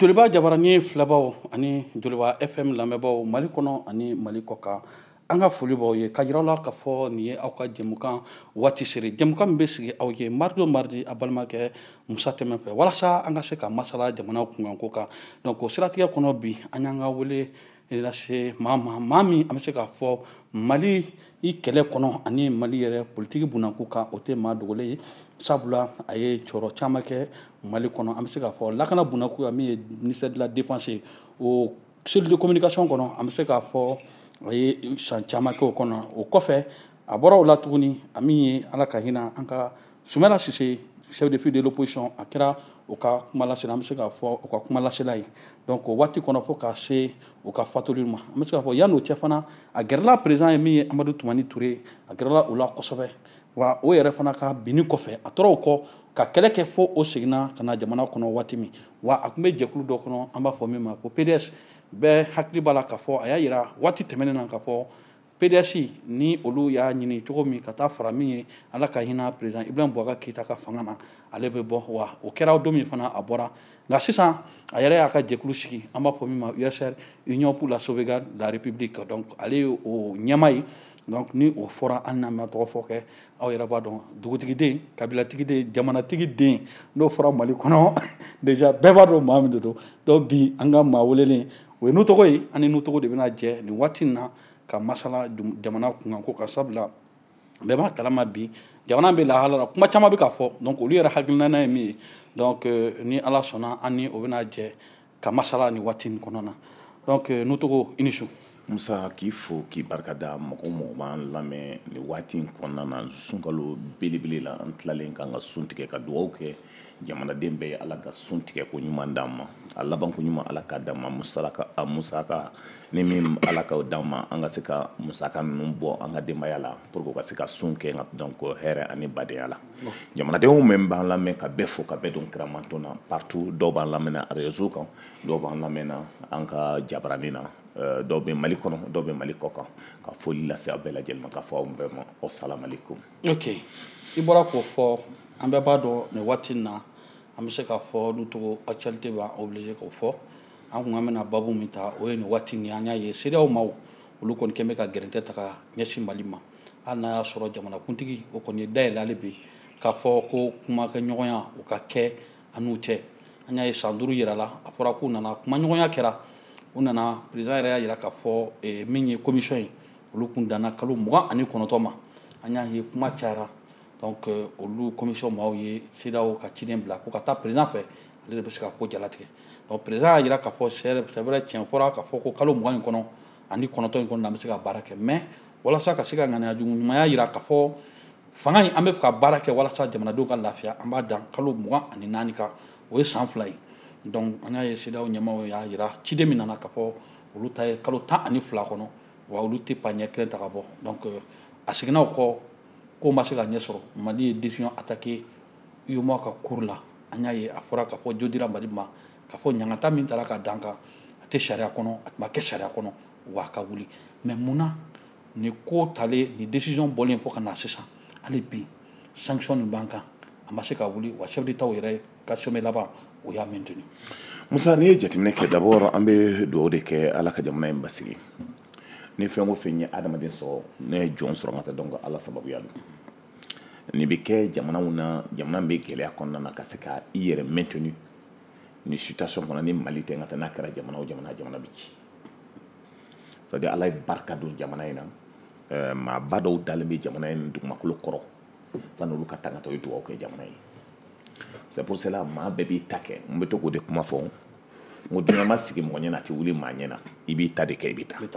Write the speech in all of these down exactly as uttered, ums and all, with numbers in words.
Joliba Jabaranin filabaw ani Joliba F M lamɛnbaaw Mali kɔnɔ ani Mali kɔ kan an ka foli b'aw ye ka yiraw la ka fɔ nin ye aw ka jɛmukan waati seri jɛmukan min bɛ sigi aw ye mardi o mardi a balimakɛ Musa Tɛmɛ fɛ walasa an ka se ka masala jamana kunkanko kan donc o siratigɛ kɔnɔ bi an y'an ka wele lase maa ma maa min an bɛ se k'a fɔ Mali i kɛlɛ kɔnɔ ani Mali yɛrɛ politiki bunako kan o tɛ maa dogolen ye sabula a ye jɔyɔrɔ caman kɛ Mali kɔnɔ an bɛ se k'a fɔ lakana bunako min ye ministère de la défense ye o cellule de communication kɔnɔ an bɛ se k'a fɔ a ye san caman kɛ o kɔnɔ o kɔfɛ a bɔra o la tuguni a min ye Ala ka hinɛ an ka Sumala Sise chef de file de l'opposition a kɛra o ka kuma lasela an bɛ se k'a fɔ o ka kuma lasela ye donc o waati kɔnɔ fo ka se o ka fatuli ma an bɛ se k'a fɔ yan'o cɛ fana a gɛrɛla président ye min ye Amadu Tumani Ture a gɛrɛla o la kosɛbɛ wa o yɛrɛ fana ka binni kɔfɛ a tora o kɔ ka kɛlɛ kɛ fo o seginna ka na jamana kɔnɔ waati min wa a tun bɛ jɛkulu dɔ kɔnɔ an b'a fɔ min ma ko P D S bɛɛ hakili b'a la k'a fɔ a y'a yira waati tɛmɛnen na k'a fɔ P D S ni olu y'a ɲini cogo min ka taa fara min ye Ala ka hinɛ président Ibrahim Boubacar Keïta ka fanga na ale bɛ bɔ wa o kɛra don min fana a bɔra nka sisan a yɛrɛ y'a ka jɛkulu sigi an b'a fɔ min ma U S R Union pour la sauvegarde de la République donc ale ye o ɲɛma ye donc ni o fɔra an n'an ma tɔgɔ fɔ kɛ aw yɛrɛ b'a dɔn dugutigiden kabilatigiden jamanatigi den n'o fɔra Mali kɔnɔ déjà bɛɛ b'a dɔn maa min de don donc bi an ka maa welelen o ye Nutogo ye ani Nutogo de bɛna jɛ nin waati in na ka masala jamana kunkanko kan sabula bɛɛ b'a kalama bi jamana bɛ lahala la kuma caman bɛ ka fɔ donc olu yɛrɛ hakilina ye min ye donc ni Ala sɔnna an ni o bɛna jɛ ka masala nin waati in kɔnɔ na donc Nutogo i ni su. Musa k'i fo k'i barikada mɔgɔ mɔgɔ b'an lamɛn nin waati in kɔnɔna na sunkalo belebele la an tilalen k'an ka sun tigɛ ka dugawu kɛ jamanaden bɛɛ ye Ala ka sun tigɛ ko ɲuman d'an ma a laban ko ɲuman Ala ka d'an ma musaka a musaka ni min Ala ka d'an ma an ka se ka musaka ninnu bɔ an ka denbaya la pour que u ka se ka sun kɛ nka donc hɛrɛ ani badenya la jamanadenw min b'an lamɛn ka bɛɛ fo ka bɛɛ don kiramanton na partout dɔw b'an lamɛn na réseau kan dɔw b'an lamɛn na an ka jabaranin na dɔw bɛ Mali kɔnɔ dɔw bɛ Mali kɔ kan ka foli lase aw bɛɛ lajɛlen ma k'a fɔ aw bɛɛ ma assalamu alaikum. Ok i bɔra k'o fɔ an bɛɛ b'a dɔn nin waati in na an bɛ se k'a fɔ Nutogo actualité b'an obligé k'o fɔ an kun an bɛna babu min ta o ye nin waati in ye an y'a ye CEDEAO maaw olu kɔni kɛn bɛ ka gɛrɛntɛ ta ka ɲɛsin Mali ma hali n'a y'a sɔrɔ jamanakuntigi o kɔni ye dayɛlɛ ale bɛ k'a fɔ ko kumakɛɲɔgɔnya o ka kɛ an n'u cɛ an y'a ye san duuru yira la a fɔra k'u nana kumaɲɔgɔnya kɛra u nana président yɛrɛ y'a yira k'a fɔ min ye commission ye olu kun danna kalo mugan ani kɔnɔntɔn ma an y'a ye kuma cayara donc olu commission maaw ye CEDEAO ka ciden bila ko ka taa président fɛ ale de bɛ se ka ko jalatigɛ donc président y'a yira k'a fɔ c'est vrai tiɲɛ fɔra k'a fɔ ko kalo mugan in kɔnɔ ani kɔnɔntɔn in kɔnɔ an bɛ se ka baara kɛ mais walasa ka se ka ŋaniya ɲumanya yira k'a fɔ fanga in an bɛ fɛ ka baara kɛ walasa jamanadenw ka lafiya an b'a dan kalo mugan ani naani kan o ye san fila ye donc an y'a ye CEDEAO ɲɛmaaw y'a yira ciden min nana k'a fɔ olu ta ye kalo tan ani fila kɔnɔ wa olu tɛ pa ɲɛ kelen ta ka bɔ donc a seginna o kɔ ko ma se ka ɲɛ sɔrɔ Mali ye décision attaqué U E M O A ka cour la an y'a ye a fɔra k'a fɔ jo dira Mali ma k'a fɔ ɲangata min taara ka dan kan a tɛ sariya kɔnɔ a tun ma kɛ sariya kɔnɔ wa a ka wuli mais munna nin ko talen nin décision bɔlen fɔ ka na sisan hali bi sanction nin b'an kan a ma se ka wuli wa chef d'État yɛrɛ ka sommet laban o y'a maintenu. Musa n'i ye jateminɛ kɛ d'abord an bɛ dugawu de kɛ Ala ka jamana in basigi ni fɛn o fɛn ye adamaden sɔrɔ ne ye jɔn sɔrɔ ka taa donc Ala sababuya don nin bɛ kɛ jamanaw na jamana bɛ gɛlɛya kɔnɔna na ka se ka i yɛrɛ maintenu ni situation kɔnɔ ni Mali tɛ nka tɛ n'a kɛra jamana o jamana jamana bɛ ci c'est à dire Ala ye barika don jamana in na maaba dɔw dalen bɛ jamana in dugumakolo kɔrɔ sanni olu ka taa ka taa o ye dugawu kɛ jamana ye c'est pour cela maa bɛɛ b'i ta kɛ n bɛ to k'o de kuma fɔ n ko dunuya ma sigi mɔgɔ ɲɛna a tɛ wuli maa ɲɛna i b'i ta de kɛ i bɛ taa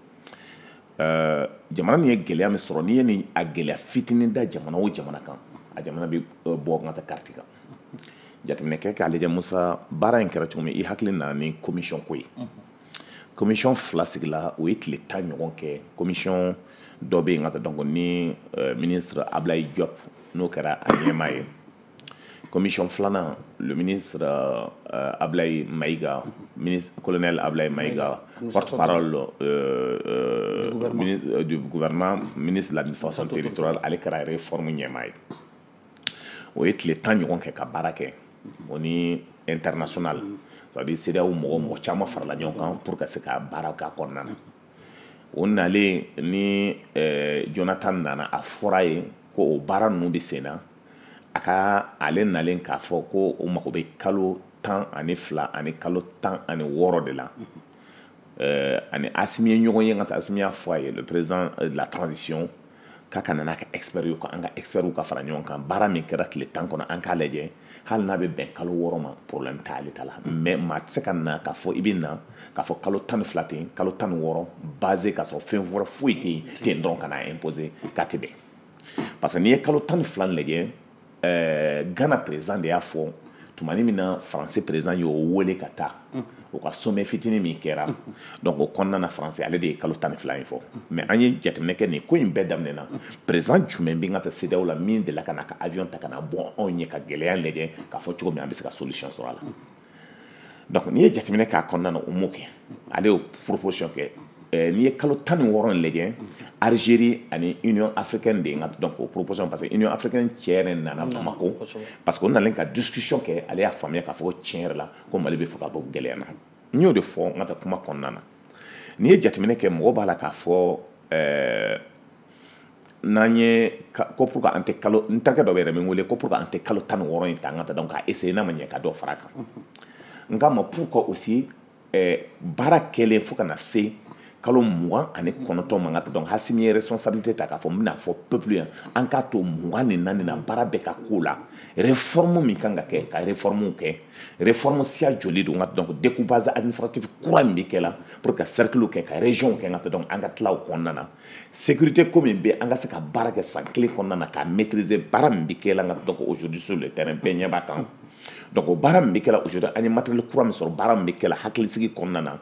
jamana nin ye gɛlɛya min sɔrɔ n'i ye nin a gɛlɛya fitinin da jamana o jamana kan a jamana bɛ bɔ n ka taa carte kan jateminɛ kɛ k'a lajɛ Musa baara in kɛra cogo min i hakili nana ni commission ko ye commission fila sigila o ye tile tan ɲɔgɔn kɛ commission dɔ bɛ yen ka taa donc ni ministre Ablaye Diop n'o kɛra a ɲɛmaa ye commission filanan le ministre euh, Ablaye Maïga ministre colonel Ablaye Maïga porte-parole euh, euh, du, gouvernement. Ministre, euh, du gouvernement ministre de l'administration territoriale ale kɛra réforme ɲɛmaa ye o ye tile tan ɲɔgɔn kɛ ka baara kɛ o ni international c'est-à-dire C E D E A O mɔgɔ mɔgɔ caman farala ɲɔgɔn kan pour que se ka baara k'a kɔnɔna na o nalen ni Jonathan nana a fɔra ye ko o baara ninnu bɛ sen na a ka ale nalen k'a fɔ ko o mago bɛ kalo tan ani fila ani kalo tan ani wɔɔrɔ de la ani Assimi ye ɲɔgɔn ye ka taa Assimi y'a fɔ a ye le président de la transition k'a ka nana ka expert ye an ka expert ka fara ɲɔgɔn kan baara min kɛra tile tan kɔnɔ an k'a lajɛ hali n'a bɛ bɛn kalo wɔɔrɔ ma problème t'ale ta la mais maa tɛ se ka na k'a fɔ i bɛ na k'a fɔ kalo tan ni fila ten kalo tan ni wɔɔrɔ basé k'a sɔrɔ fɛn wɛrɛ foyi tɛ yen ten dɔrɔn ka na imposer k'a tɛ bɛn parce que n'i ye kalo tan ni fila lajɛ ɛɛ Ghana président de y'a fɔ tumani min na français président y'o wele ka taa o ka sommet fitinin min kɛra donc o kɔnɔna na français ale de ye kalo tan ni fila in fɔ mais an ye jateminɛ kɛ nin ko in bɛɛ daminɛna président jumɛn bɛ ka taa C E D E A O la min delila ka na ka avion ta ka na bɔ anw ɲɛ ka gɛlɛya lajɛ k'a fɔ cogo min an bɛ se ka solution sɔrɔ a la donc n'i ye jateminɛ k'a kɔnɔna na o m'o kɛ ale y'o proposition kɛ n'i ye kalo tan ni wɔɔrɔ in lajɛ Algérie ani Union africaine de nka donc o proposition parce que Union africaine tiɲɛ yɛrɛ nana Bamako parce que o nalen ka discussion kɛ ale y'a faamuya k'a fɔ ko tiɲɛ yɛrɛ la ko Mali bɛ fɛ ka bɔ gɛlɛya na n y'o de fɔ n ka taa kuma kɔnɔna na n'i ye jateminɛ kɛ mɔgɔ b'a la k'a fɔ ɛɛ n'an ye ko pour que an tɛ kalo n terikɛ dɔ bɛ yɛrɛ min wele ko pour que an tɛ kalo tan ni wɔɔrɔ in ta an ka taa donc k'a essayer n'a ma ɲɛ ka dɔ fara a kan nka ma pour que aussi ɛɛ baara kɛlen fo ka na se kalo mugan ani kɔnɔntɔn man ka taa donc Assimi ye responsabilité ta k'a fɔ n bɛna fɔ peuple ye an k'a to mugan ni naani na baara bɛɛ ka k'o la réforme min kan ka kɛ ka réforme kɛ réforme siya joli don ka donc découpage administratif kura min bɛ kɛ la pour que cercle kɛ ka région kɛ ka taa donc an ka tila o kɔnɔna na sécurité ko min bɛ an ka se ka baara kɛ san kelen kɔnɔna na ka maîtriser baara min bɛ kɛ la ka donc aujourd'hui sur le terrain bɛɛ ɲɛ b'a kan donc o baara min bɛ kɛ la aujourd'hui an ye matériel kura min sɔrɔ baara min bɛ kɛ la hakilisigi kɔnɔna na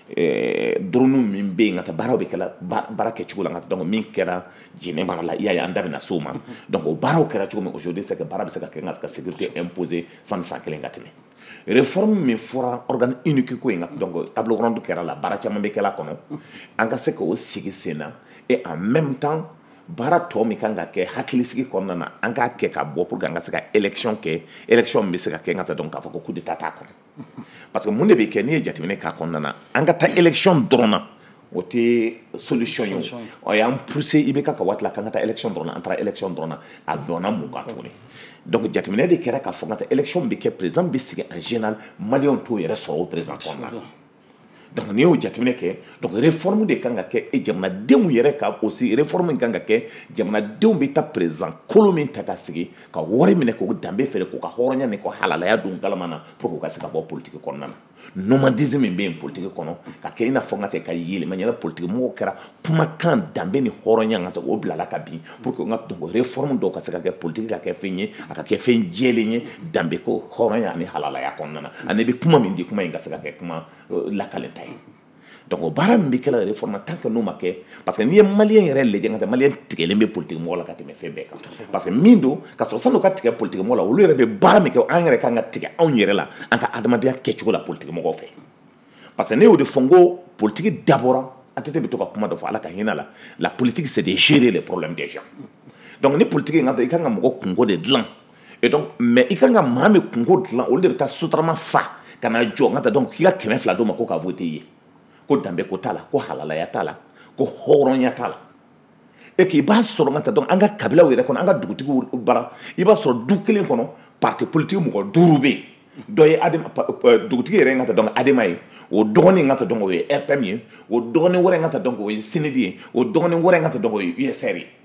drone min bɛ yen ka taa baaraw bɛ kɛ la baara kɛcogo la ka taa donc min kɛra Djinɛ mara la i y'a ye an da bɛna s'o ma donc o baaraw kɛra cogo min aujourd'hui c'est que baara bɛ se ka kɛ ka ka sécurité imposer sanni san kelen ka tɛmɛ réforme min fɔra organe unique ko in ka donc table ronde kɛra la baara caman bɛ kɛla kɔnɔ an ka se k'o sigi sen na et en même temps baara tɔ min kan ka kɛ hakilisigi kɔnɔna na an k'a kɛ ka bɔ pour que an ka se ka élection kɛ élection min bɛ se ka kɛ ka taa donc k'a fɔ ko coup d'état t'a kɔnɔ parce que mun de bɛ kɛ n'i ye jateminɛ k'a kɔnɔna na an ka taa élection dɔrɔn na o tɛ solution ye o y'an pousser I B K ka waati la k'an ka taa élection dɔrɔn na an taara élection dɔrɔn na a dɔnna mun kan tuguni donc jateminɛ de kɛra k'a fɔ ka taa élection bɛ kɛ président bɛ sigi en général maliyɛnw t'o yɛrɛ sɔrɔ o président kɔnɔna na donc n'i y'o jateminɛ kɛ donc réforme de kan ka kɛ e jamanadenw yɛrɛ ka aussi réforme min kan ka kɛ jamanadenw bɛ taa président kolo min ta ka sigi ka wari minɛ k'o danbe feere k'o ka hɔrɔnya ni k'o halalaya don galama na pour que o ka se ka bɔ politique kɔnɔna na nomadisme min bɛ yen politique kɔnɔ ka kɛ i n'a fɔ n ka tɛ ka yɛlɛma yɛlɛ politique mɔgɔw kɛra kumakan danbe ni hɔrɔnya ka o bilala ka bin pour que n ka donc réforme dɔw ka se ka kɛ politique ka kɛ fɛn ye a ka kɛ fɛn jɛlen ye danbe ko hɔrɔnya ani halalaya kɔnɔna na ani bɛ kuma min di kuma in ka se ka kɛ kuma lakalen ta ye donc o baara min bɛ kɛ la réforme tant que n'o ma kɛ parce que n'i ye maliyɛn yɛrɛ lajɛ ka tɛ maliyɛn tigɛlen bɛ politique mɔgɔ la ka tɛmɛ fɛn bɛɛ kan parce que min don ka sɔrɔ san'o ka tigɛ politique mɔgɔ la olu yɛrɛ bɛ baara min kɛ an yɛrɛ kan ka tigɛ anw yɛrɛ la an ka adamadenya kɛcogo la politique mɔgɔw fɛ parce que ne y'o de fɔ n ko politique dabɔra an tɛ bɛ to ka kuma dɔ fɔ ala ka hinɛ la la politique c'est de gérer les problèmes des gens donc ni politique in ka i kan ka mɔgɔ kungo de dilan et donc mais i kan ka maa min kungo dilan olu de bɛ taa sotarama fa ka na jɔ n ka taa donc k'i ka kɛmɛ fila d'o ma ko ka voter ye ko danbe ko t'a la ko halalaya t'a la ko hɔrɔnya t'a la et k'i b'a sɔrɔ n ka taa donc an ka kabilaw yɛrɛ kɔnɔ an ka dugutigiw bara i b'a sɔrɔ du kelen kɔnɔ parti politique mɔgɔ duuru bɛ yen dɔ ye adema dugutigi yɛrɛ n ka taa donc adema ye o dɔgɔnin n ka taa donc o ye R P M ye o dɔgɔnin wɛrɛ n ka taa donc o ye Sinedi ye o dɔgɔnin wɛrɛ n ka taa donc o ye U S R ye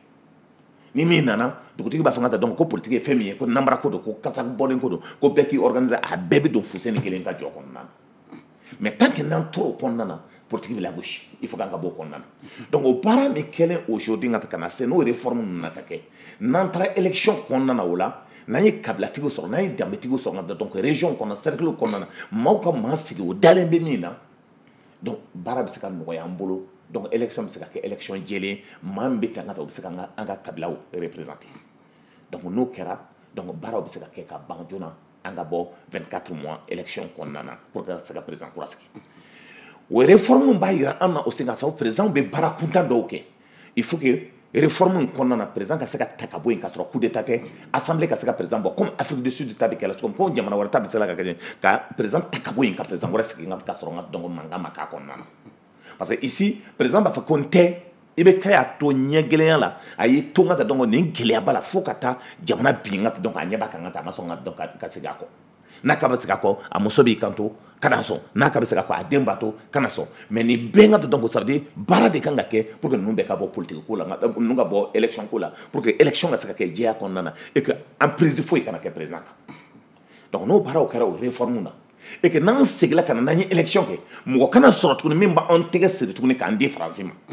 ni min nana dugutigi b'a fɔ n ka taa donc ko politique ye fɛn min ye ko namara ko don ko kasa bɔlen ko don ko bɛɛ k'i organiser a bɛɛ bɛ don fuseni kelen ka jɔ kɔnɔna na mais tant que n'an tora o kɔnɔna na politique bɛ lagosi il faut k'an ka bɔ o kɔnɔna na donc o baara min kɛlen aujourd'hui n ka ka na se n'o réforme ninnu na ka kɛ n'an taara élection kɔnɔna na o la n'an ye kabilatigiw sɔrɔ n'an ye danbetigiw sɔrɔ ka donc région kɔnɔ cercle kɔnɔna na maaw ka maa sigi o dalen bɛ min na donc baara bɛ se ka nɔgɔya an bolo donc élection bɛ se ka kɛ élection jɛlen maa min bɛ ta n ka taa o bɛ se ka an ka kabilaw représenter donc n'o kɛra donc baaraw bɛ se ka kɛ ka ban joona an ka bɔ vingt-quatre mois élection kɔnɔna na pour que se ka président kura sigi o réforme b'a jira an na aussi k'a fɔ président bɛ baara kuntan dɔw kɛ il faut que réforme kɔnɔna na président ka se ka ta ka bɔ yen ka sɔrɔ coup d'état tɛ assemblée ka se ka président bɔ comme Afrique du Sud ta bɛ kɛla cogo min ko jamana wɛrɛ ta bɛ se la ka kɛ ka président ta ka bɔ yen ka président wɛrɛ sigi ka sɔrɔ ka donc mankan ma k'a kɔnɔna na parce que ici président b'a fɔ ko n tɛ i bɛ kɛ a to ɲɛ gɛlɛnya la a y'i to n ka ta donc nin gɛlɛyaba la fo ka taa jamana bin ka donc a ɲɛ b'a kan ka taa a ma sɔn ka donc ka segin a kɔ n'a ka bɛ segin a kɔ a muso b'i kanto kana sɔn n'a ka bɛ segin a kɔ a den b'a to kana sɔn mais nin bɛɛ ka donc ça veut dire baara de kan ka kɛ pour que ninnu bɛɛ ka bɔ politique ko la ninnu ka bɔ élection ko la pour que élection ka se ka kɛ jɛya kɔnɔna na et que emprise foyi kana kɛ président kan donc n'o baaraw kɛra o réforme na et que n'an seginna ka na n'an ye élection kɛ mɔgɔ kana sɔrɔ tuguni min b'an tɛgɛ siri tuguni k'an di faransi ma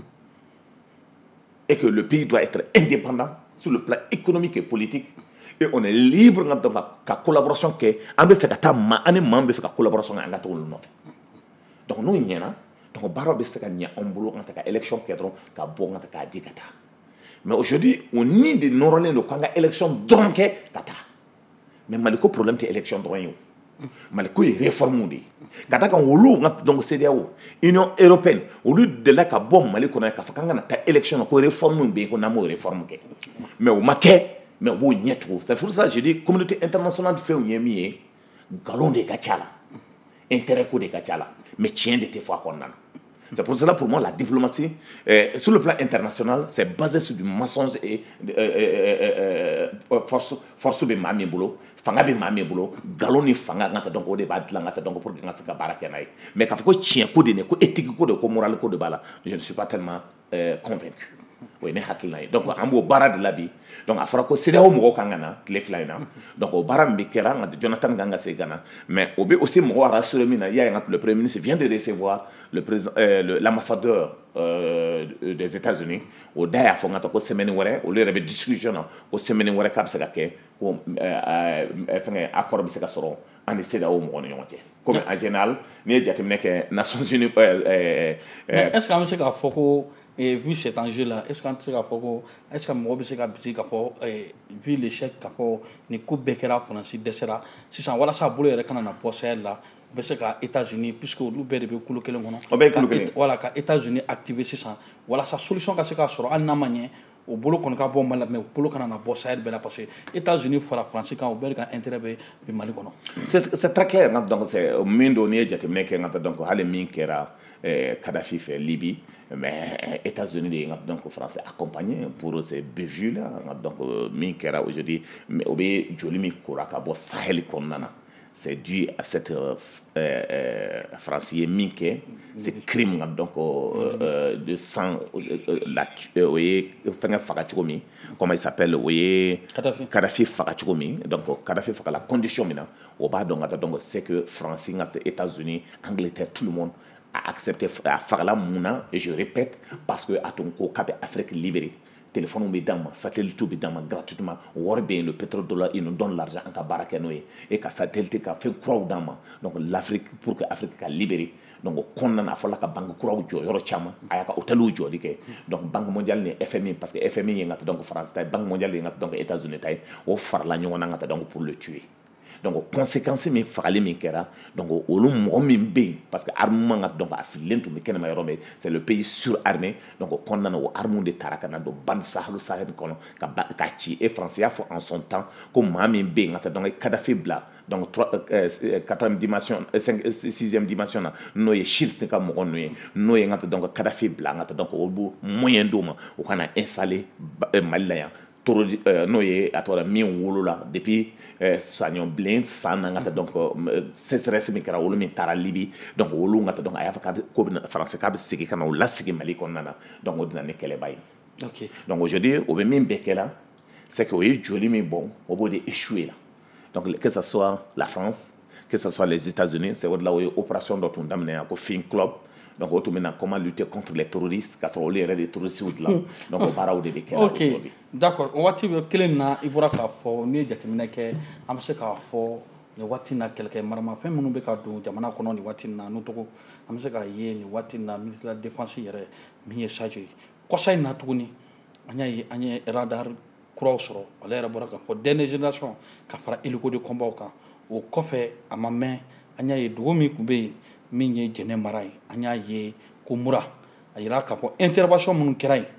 et que le pays doit être indépendant sur le plan économique et politique et on est libre de la collaboration que on veut faire ta ma ani ma be faire collaboration en gato no donc nous nyana donc baro be se ka nya on bolo en ta élection kedron ka bo en ta dikata mais aujourd'hui on ni de norolé no kanga élection donc kata mais maliko problème te élection droit yo maliko réforme di kata kan wolu donc C D A O Union européenne au lieu de la ka bo maliko na ka fakanga na ta élection ko réforme be ko na mo réforme ke mais o make mais bon n'y trop c'est pour ça je dis communauté internationale fait un yemi galon de kachala intérêt ko de kachala mais tient de tes fois qu'on a c'est pour cela pour moi la diplomatie euh, sur le plan international c'est basé sur du mensonge et euh, euh, euh, force force be mami boulot fanga be mami boulot galon ni fanga ngata donc o de ba ngata donc pour ngata ka baraka nay mais ka ko tient ko de ne ko éthique ko de ko moral ko de bala je ne suis pas tellement euh, convaincu oui ne hakilina donc ambo bara de la vie donc a fara ko C D A O mo kan ngana le flyna donc o bara mbi kera ngad Jonathan Ganga se gana mais obi aussi mo rassurer mina ya ngat le premier ministre vient de recevoir le président euh, le, l'ambassadeur euh, des États-Unis au daya fo ngata ko semaine wore o le rebe discussion o semaine wore ka se ka ke ko euh fenge accord bi se ka soro en C D A O mo on yonte comme en général ni jatimne ke Nations Unies euh euh est-ce qu'on se ka foko et vu cet enjeu-là, est-ce qu'on peut est-ce que moi je suis capable vu l'échec capable ni coupe Bekera France desera si ça voilà ça boule et quand on a posé là parce que États-Unis puisque nous bébé couler que l'on voilà que États-Unis activer ça voilà sa solution que c'est qu'à sur al namanye au boulot qu'on a bon mal mais au boulot qu'on a bossé elle belle parce que États-Unis faut la France quand au bel quand intérêt be Mali kono c'est c'est très clair donc c'est min donné jatemne que ngata donc hale min kera Kadhafi fait Libye mais États-Unis donc français accompagné pour ces bévues là donc min kera aujourd'hui mais obe jolimi koraka bo Sahel konnana c'est dû à cette euh, euh, français minke ces crimes donc euh, de sang euh, la oui comment il s'appelle oui Kadhafi Fakachoumi donc Kadhafi Faka la condition maintenant au bas donc donc c'est que français États-Unis Angleterre tout le monde a accepté à faire la mouna et je répète parce que à ton co cap Afrique libérée téléphone be dama satellite be dama gratuitement worbe le pétrodollar il nous donne l'argent en ka baraka noé et ka satellite ka fait croix dama donc l'Afrique pour que Afrique ka libérer donc konna na fola ka banque croix jo yoro chama ayaka hôtelu jo dike donc banque mondiale ne F M I parce que F M I ngata donc France tay banque mondiale ngata donc États-Unis tay o farla nyona ngata donc pour le tuer donc conséquences mi fagali mi kera donc olu mo mi be parce que armement ngat donc afilentu mi kenema yorome c'est le pays surarmé donc konna no armement de tarakana do ban sahlu sahel kono ka ka ci et français fo en son temps comme mami be ngata donc Kadhafi bla donc quatrième dimension sixième dimension no ye shirt ka mo no ye no ye ngata donc Kadhafi bla ngata donc obu moyen doma o kana installer Mali toro no ye atora mi wolola depuis soignon blend sana ngata donc sécheresse mi kara wolo mi tara libi donc wolo ngata donc aya ka ko français ka sigi kana la sigi Mali konnana donc odina ne kele bay OK donc aujourd'hui o be min bekela c'est que oui joli mi bon o bo de échouer là donc que ça soit la France que ce soit les États-Unis c'est là où opération d'auton d'amener à fin club donc auto maintenant comment lutter contre les terroristes car on les des terroristes là donc on para au début OK d'accord on va dire que na ibura ka fo ni jatemina ke am se ka fo ni wati na quelque marama fe munu be ka do jamana kono ni wati na no to am se ka ye ni wati na ministre de la défense yere mi ye saje ko say na tuguni anya yi anya radar crossro ala era bora ka fo dernière génération ka fara hélico de combat ka o kofe amame anya yi do mi kube min ye jene maray anya ye ko mura ayira ka fo intervention mun kiray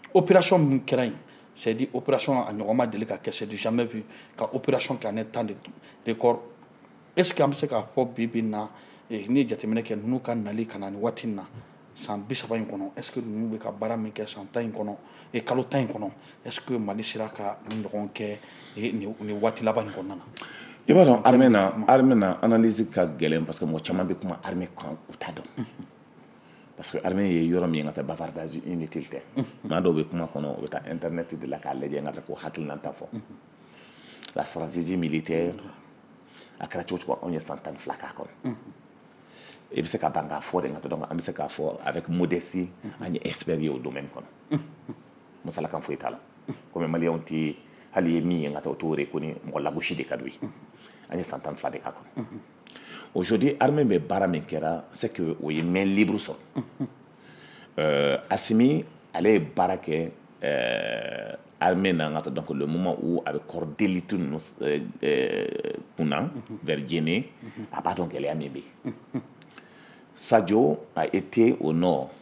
opération min kɛra yen c'est dit opération a ɲɔgɔn ma deli ka kɛ c'est du jamais vu ka opération kɛ en un temps de record est ce que an bɛ se k'a fɔ bi bi in na n'i ye jateminɛ kɛ ninnu ka nali ka na nin waati in na san bi saba in kɔnɔ est ce que ninnu bɛ ka baara min kɛ san tan in kɔnɔ e kalo tan in kɔnɔ est ce que Mali sera ka nin ɲɔgɔn kɛ nin waati laban in kɔnɔna na. I b'a dɔn armée na armée na analyse ka gɛlɛn parce que mɔgɔ caman bɛ kuma armée kan u t'a dɔn parce que armée ye yɔrɔ min ye ka taa bavardage inutile tɛ maa dɔw bɛ kuma kɔnɔ u bɛ taa internet de la k'a lajɛ ka taa ko hakilina ta fɔ la stratégie militaire a kɛra cogo cogo anw ye san tan ni fila k'a kɔnɔ i bɛ se ka ban k'a fɔ de nka donc an bɛ se k'a fɔ avec modestie an ye expert ye o domaine kɔnɔ masalakan foyi t'a la comme maliyɛnw tɛ hali ye min ye nka taa o t'o reconi mɔgɔ lagosi de ka d'u ye an ye san tan ni fila de k'a kɔnɔ aujourd'hui armée bɛ baara min kɛra c'est que o ye main libre sɔrɔ euh, Assimi ale ye baara kɛ euh, armée na nka taa donc le moment où a bɛ corps d'élite ninnu euh, kunna vers Djenné a b'a dɔn gɛlɛya min bɛ yen Sadio a été au nord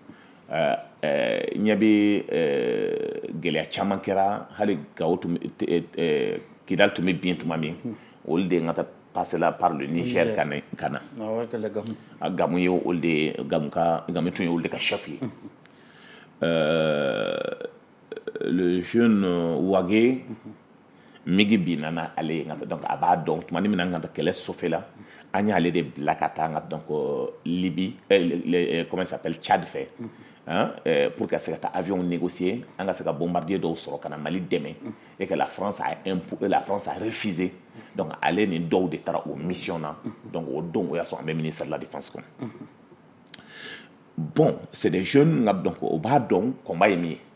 ɲɛ bɛ gɛlɛya caman kɛra hali Gawo tun bɛ Kidal tun bɛ bin tuma min olu de ka taa passer là par le Niger ka na a Gamu ye olu de Gamu ka Gamu tun ye olu de ka chef ye le jeune Ouagé Migi binna na ale ye donc a b'a dɔn tuma min na ka taa kɛlɛ sofɛ la an y'ale de bila ka taa donc Libye euh, comment ça s'appelle Tchad fait hein euh, pour que se ka taa avion négocier an ka se ka bombardier dɔw sɔrɔ ka na Mali dɛmɛ et que la France a impo la France a refusé donc ale ni dɔw de taara o mission na donc o don o y'a sɔrɔ an bɛ ministère de la défense kɔnɔ bon c'est des jeunes nka donc o b'a dɔn combat ye min ye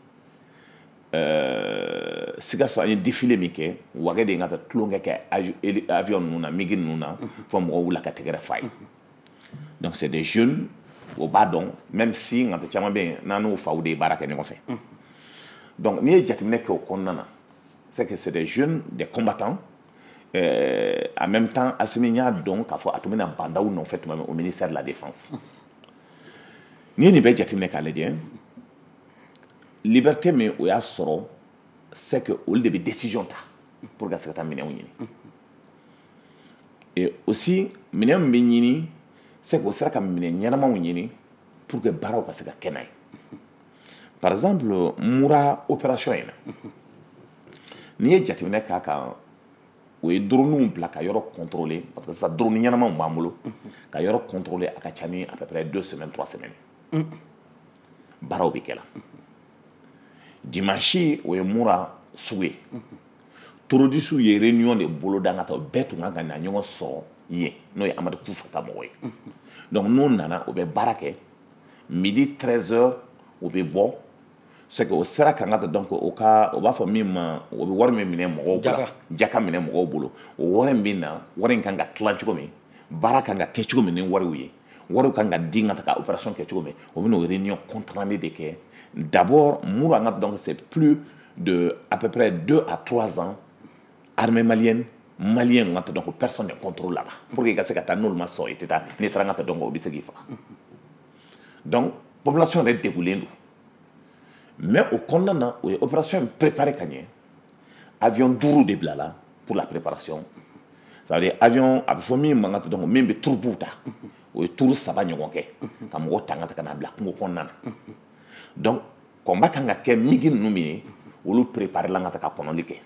Euh, Sikaso an ye défilé min kɛ Ouagé de ka taa tulonkɛ kɛ avion ninnu na migi ninnu na fɔ mɔgɔw wula ka tɛgɛrɛ fa ye donc c'est des jeunes o b'a dɔn même si nka caman bɛ yen n'an n'u faw de ye baara kɛ ɲɔgɔn fɛ donc n'i ye jateminɛ kɛ o kɔnɔna na c'est que c'est des jeunes des combattants euh, en même temps Assimi y'a dɔn k'a fɔ a tun bɛna bandaw nɔfɛ tuma min au ministère de la défense n'i ye nin bɛɛ jateminɛ k'a lajɛ liberté min o y'a sɔrɔ c'est que olu de bɛ décision ta pour ka se ka taa minɛnw ɲini et aussi minɛn min bɛ ɲini c'est que o sera ka minɛn ɲɛnamaw ɲini pour que baaraw ka se ka kɛ n'a ye par exemple Mura opération in na n'i ye jateminɛ k'a kan o ye drone bila ka yɔrɔ contrôler parce que sisan drone ɲɛnamaw b'an bolo ka yɔrɔ contrôler a ka ca ni à peu près deux semaines trois semaines baaraw bɛ kɛ la dimanche o ye Mura sugu ye terroriste ye réunion de bolo da ka taa bɛɛ tun kan ka na ɲɔgɔn sɔrɔ yen n'o ye Amadu Kufata mɔgɔ ye donc n'o nana o bɛ baara kɛ midi treize heures o bɛ bɔ c'est que o sera kan ka taa donc o ka o b'a fɔ min ma o bɛ wari min minɛ mɔgɔw bolo jaka minɛ mɔgɔw bolo o wari min bɛ na wari in kan ka tilan cogo min baara kan ka kɛ cogo min ni wariw ye wariw kan ka di ka taa ka opération kɛ cogo min o bɛ n'o réunion contrandée de kɛ d'abord Moura donc c'est plus de à peu près deux à trois ans armée malienne malienne donc personne ne contrôle là-bas pour que se ka taa n'olu ma sɔn i tɛ taa n'i taara n ka taa donc o bɛ se k'i faga donc population yɛrɛ degulen don mais au kɔnɔna na o ye opération in préparé ka ɲɛ avion duuru de bila la pour la préparation ça veut dire avion a bɛ fɔ min ma n ka taa donc min bɛ turupuw ta o ye turu saba ɲɔgɔn kɛ ka mɔgɔw ta n ka taa ka n'a bila kungo kɔnɔna na donc combat kan ka kɛ migi ninnu min ye olu préparé la ka taa ka kɔnɔli kɛ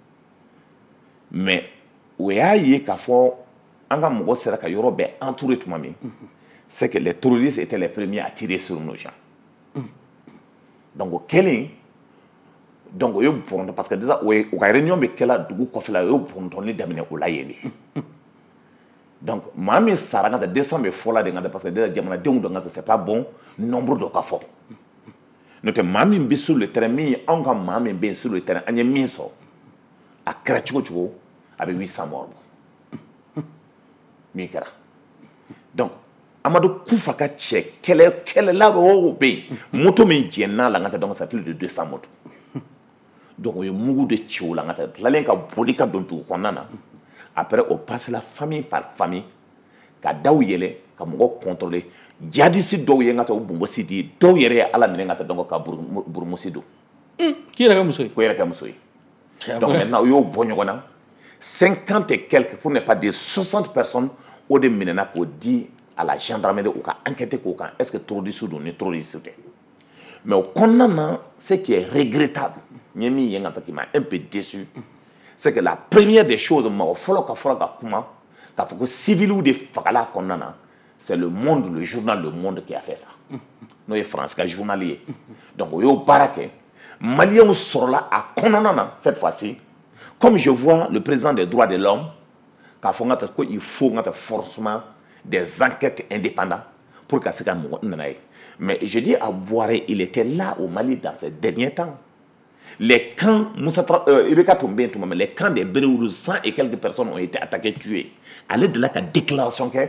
mais o y'a ye k'a fɔ an ka mɔgɔ sera ka yɔrɔ bɛɛ entouré tuma min c'est que les terroristes étaient les premiers à tirer sur nos gens donc o kɛlen donc o ye bɔrɔntɔ parce que déjà o ye o ka réunion bɛ kɛla dugu kɔfɛla o ye bɔrɔntɔli daminɛ o la yen de donc maa min sara ka taa décembre fɔla de ka taa parce que déjà jamanadenw dɔ ka taa c'est pas bon nombre dɔ ka fɔ n'o tɛ maa min bɛ sur le terrain min ye anw ka maa min bɛ yen sur le terrain an ye min sɔrɔ a kɛra cogo cogo a bɛ huit cents morts bɔ min kɛra donc Amadu Kufa ka cɛ kɛlɛ kɛlɛla o bɛ yen moto min jɛnna la n ka taa donc c'est plus de deux cents motos donc o ye mugu de ci o la n ka taa tilalen ka boli ka don dugu kɔnɔna na après o passe la famille par famille ka daw yele ka mɔgɔ contrôler jadisi dɔw ye ngata bombosi di dɔw yɛrɛ ye ala minɛ ngata donc ka burumusi do ki yɛrɛ ka muso ye ko yɛrɛ ka muso ye donc maintenant o y'o bɔ ɲɔgɔn na cinquante et quelques pour ne pas dire soixante personnes o de minɛna k'o di à la gendarmerie ou ka enquêter k'o kan est-ce que terroriste don ni terroriste tɛ mais au kɔnɔna na ce qui est regrettable n ye min ye ngata qui m'a un peu déçu c'est que la première des choses mɔgɔ fɔlɔ ka fɔlɔ ka kuma k'a fɔ ko civiliw de fagala kɔnɔna na c'est le Monde, le journal Le Monde qui a fait ça. Nous sommes français, journalier. Donc, il y a Baraké. Maliens sont là à Kononana, cette fois-ci. Comme je vois le président des droits de l'homme, il faut forcément des enquêtes indépendantes pour que ça soit. Mais je dis à Boiré, il était là au Mali dans ces derniers temps. Les camps, euh, les camps des Béréourous, cent et quelques personnes ont été attaquées, tuées. À l'aide de la déclaration que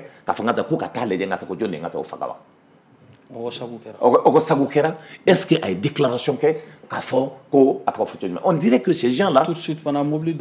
est-ce qu'il y a une déclaration que on dirait que ces gens-là tout de suite pendant mobile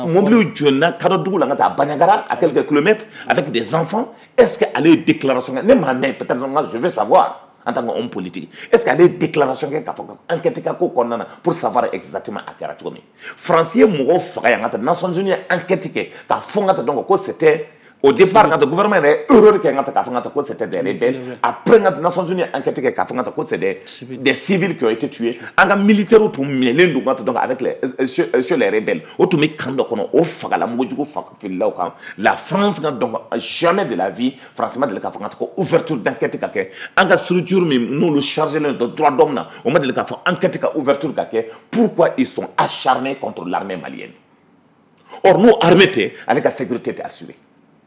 à quelques kilomètres avec des enfants, est-ce qu'il y a une déclaration peut-être je veux savoir en tant qu'homme politique, est-ce qu'il y a une déclaration pour savoir exactement à quel moment Français Mouro Frère, les Nations Unies enquêté donc c'était au départ quand le gouvernement est heureux que c'était des rebelles, après les Nations Unies enquêté que c'était des civils qui ont été tués, en militaire au tout donc avec les sur les rebelles, au tout mais quand on au fagala la France donc jamais de la vie franchement de la ouverture d'enquête en structure nous le charger de droits d'homme au moment de la enquête ouverture pourquoi ils sont acharnés contre l'armée malienne. Or nous armés avec la sécurité assurée.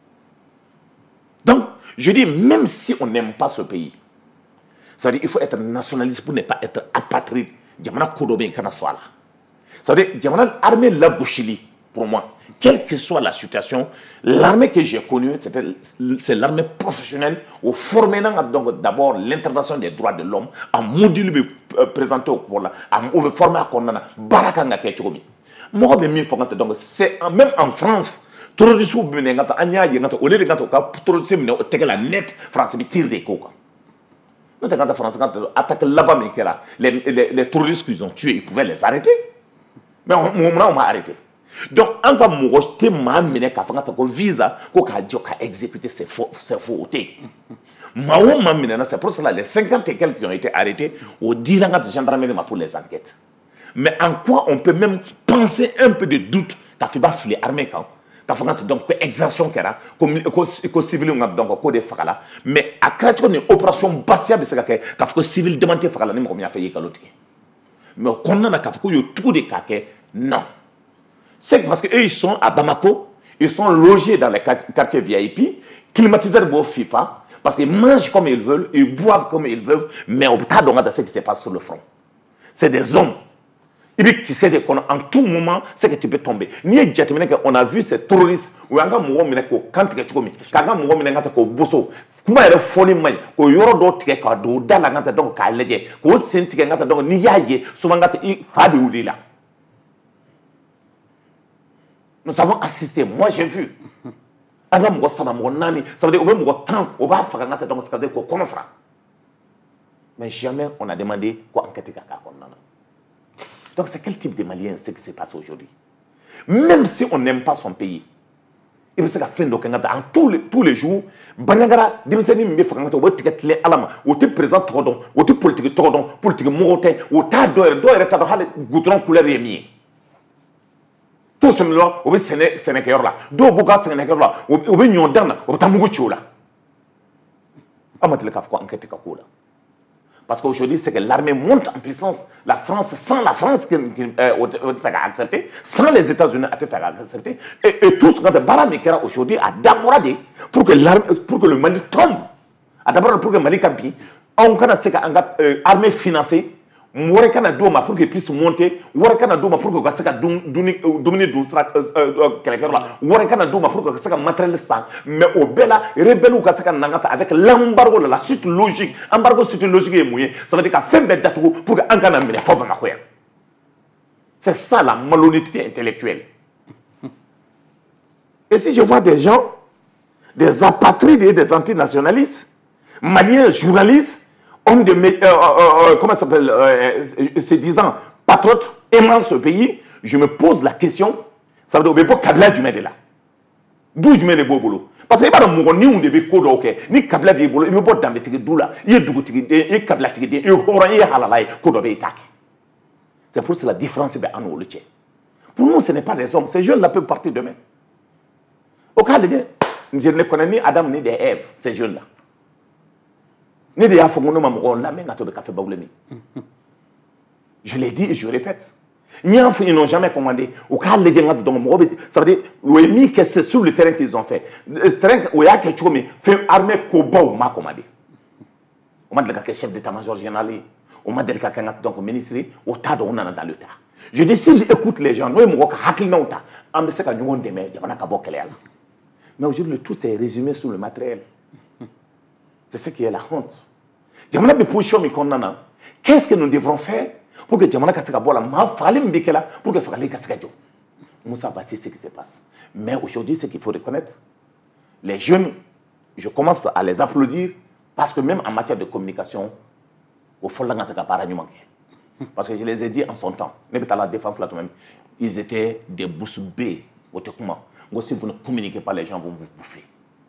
Donc, je dis, même si on n'aime pas ce pays, ça veut dire qu'il faut être nationaliste pour ne pas être apatride. Djamana Kodobé kana soit là. Ça veut dire Djamana armée la Bouchili, pour moi, quelle que soit la situation, l'armée que j'ai connue, c'est l'armée professionnelle où formé donc d'abord l'intervention des droits de l'homme, en module présenté au pouvoir, en formé à Konana, Barakanga Ketchoumi. Moi, donc c'est même en France. Terroristes ou bien ngata anya yengata au lieu de ngata ka terroristes mine o tegela net France bi tire des coca. Nous ngata France ngata attaque là-bas mais que là les les les terroristes qu'ils ont tués ils pouvaient les arrêter. Mais on on m'a arrêté. Donc en cas mo te ma mine ka ngata ko visa ko ka dio ka exécuter ces faux ces fautes. Mao ma mine c'est pour cela les cinquante et quelques qui ont été arrêtés au dire ngata gendarmerie pour les enquêtes. Mais en quoi on peut même penser un peu de doute ka fi ba filer armée quand donc exaction kera comme ko civil ngam donc ko de fakala mais à quatre une opération basia de ça que ka ko civil demandé fakala ni mo mi afayi kaloti mais qu'on a ka ko yo tout de kake non c'est parce que eux ils sont à Bamako, ils sont logés dans les quartiers V I P climatisés pour FIFA parce qu'ils mangent comme ils veulent, ils boivent comme ils veulent, mais au tas de ce qui se passe sur le front c'est des hommes. Et puis, qui sait qu'en tout moment, c'est que tu peux tomber. Ni on a vu ces terroristes, où on a vu quand tu es commis, quand on a vu que bosso, comment il est folie, qu'on y aura d'autres qui sont dans la gante, donc, qu'à l'aider, qu'on sent qu'il y a donc, ni yaye, souvent, il faut de là. Nous avons assisté, moi j'ai vu. On a vu ça dans mon ami, ça veut dire, au même temps, on va faire un donc, ça veut dire qu'on fera. Mais jamais on a demandé quoi enquêter caca qu'on a. Donc c'est quel type de Malien ce qui se passe aujourd'hui? Même si on n'aime pas son pays, il faut que fin de en tous les tous les jours, Banagara, Dimseni me fait quand on va ticket les alama, ou tu présentes trop donc, ou tu politique trop donc, politique moroté, ou ta doit doit être dans le goudron couleur émier. Tout ce là, au Sénégal là, do boga Sénégal là, au Bignon d'Anna, au Tamugucho là. Amatel Kafko enquête Kakula. Parce qu'aujourd'hui, c'est que l'armée monte en puissance. La France, sans la France qui, qui euh, a accepté, sans les États-Unis a accepté, et, et tout ce que Baramikera aujourd'hui a d'abord dit pour que pour que le Mali tombe, a d'abord pour que le Mali campi, on a une armée financée, Mourekana Doma pour qu'il puisse monter, Mourekana Doma pour que ça dominer Doussra, quelqu'un là, Mourekana Doma pour que ça matériel sang, mais au Bella, rebelle ou Kasaka Nangata avec l'embargo, la suite logique, embargo suite logique et mouillé, ça veut dire qu'à fin bête d'atout pour qu'un canard me les forme à quoi. C'est ça la malhonnêteté intellectuelle. Et si je vois des gens des apatrides et des antinationalistes, maliens, journalistes, hommes de, euh, euh, euh, comment ça s'appelle, euh, se disant patriotes, aimant ce pays, je me pose la question, ça veut dire, mais pour Kabila du là. D'où je mets les beaux boulots. Parce que il n'y a pas de mouvement, ni on devait coder, ok, ni Kabila du boulot, il me porte dans les tickets d'où là, il y a du ticket, il y a Kabila ticket, il y a Oran, il y a Halala, coder de Itak. C'est pour ça la différence est en nous. Pour nous, ce n'est pas des hommes, ces jeunes-là peuvent partir demain. Au cas de je ne connais ni Adam ni des Ève, ces jeunes-là. Ni des Afomono Mamoron, la main à tout le café Baoulemi. Je l'ai dit et je répète. Ils n'ont jamais commandé. Au cas de ça veut dire, oui, que c'est sur le terrain qu'ils ont fait. Le terrain où il y a quelque chose, mais fait armée Kobo m'a commandé. On m'a dit que chef d'état-major général, on m'a dit que donc ministre, au tas de on en a dans le tas. Je dis, s'ils écoutent les gens, nous, ils m'ont dit que mais aujourd'hui, tout est résumé sur le matériel. C'est ce qui est la honte. Qu'est-ce que nous devrons faire pour que Djamana Kassikabola m'a fallu me là pour que Fakali Kassikajo. Moussa Bassi, c'est ce qui se passe. Mais aujourd'hui, ce qu'il faut reconnaître, les jeunes, je commence à les applaudir parce que même en matière de communication, au fond, parce que je les ai dit en son temps, même à la défense là tout même, ils étaient des boussoubbés au Tekuma. Si vous ne communiquez pas, les gens vont vous bouffer.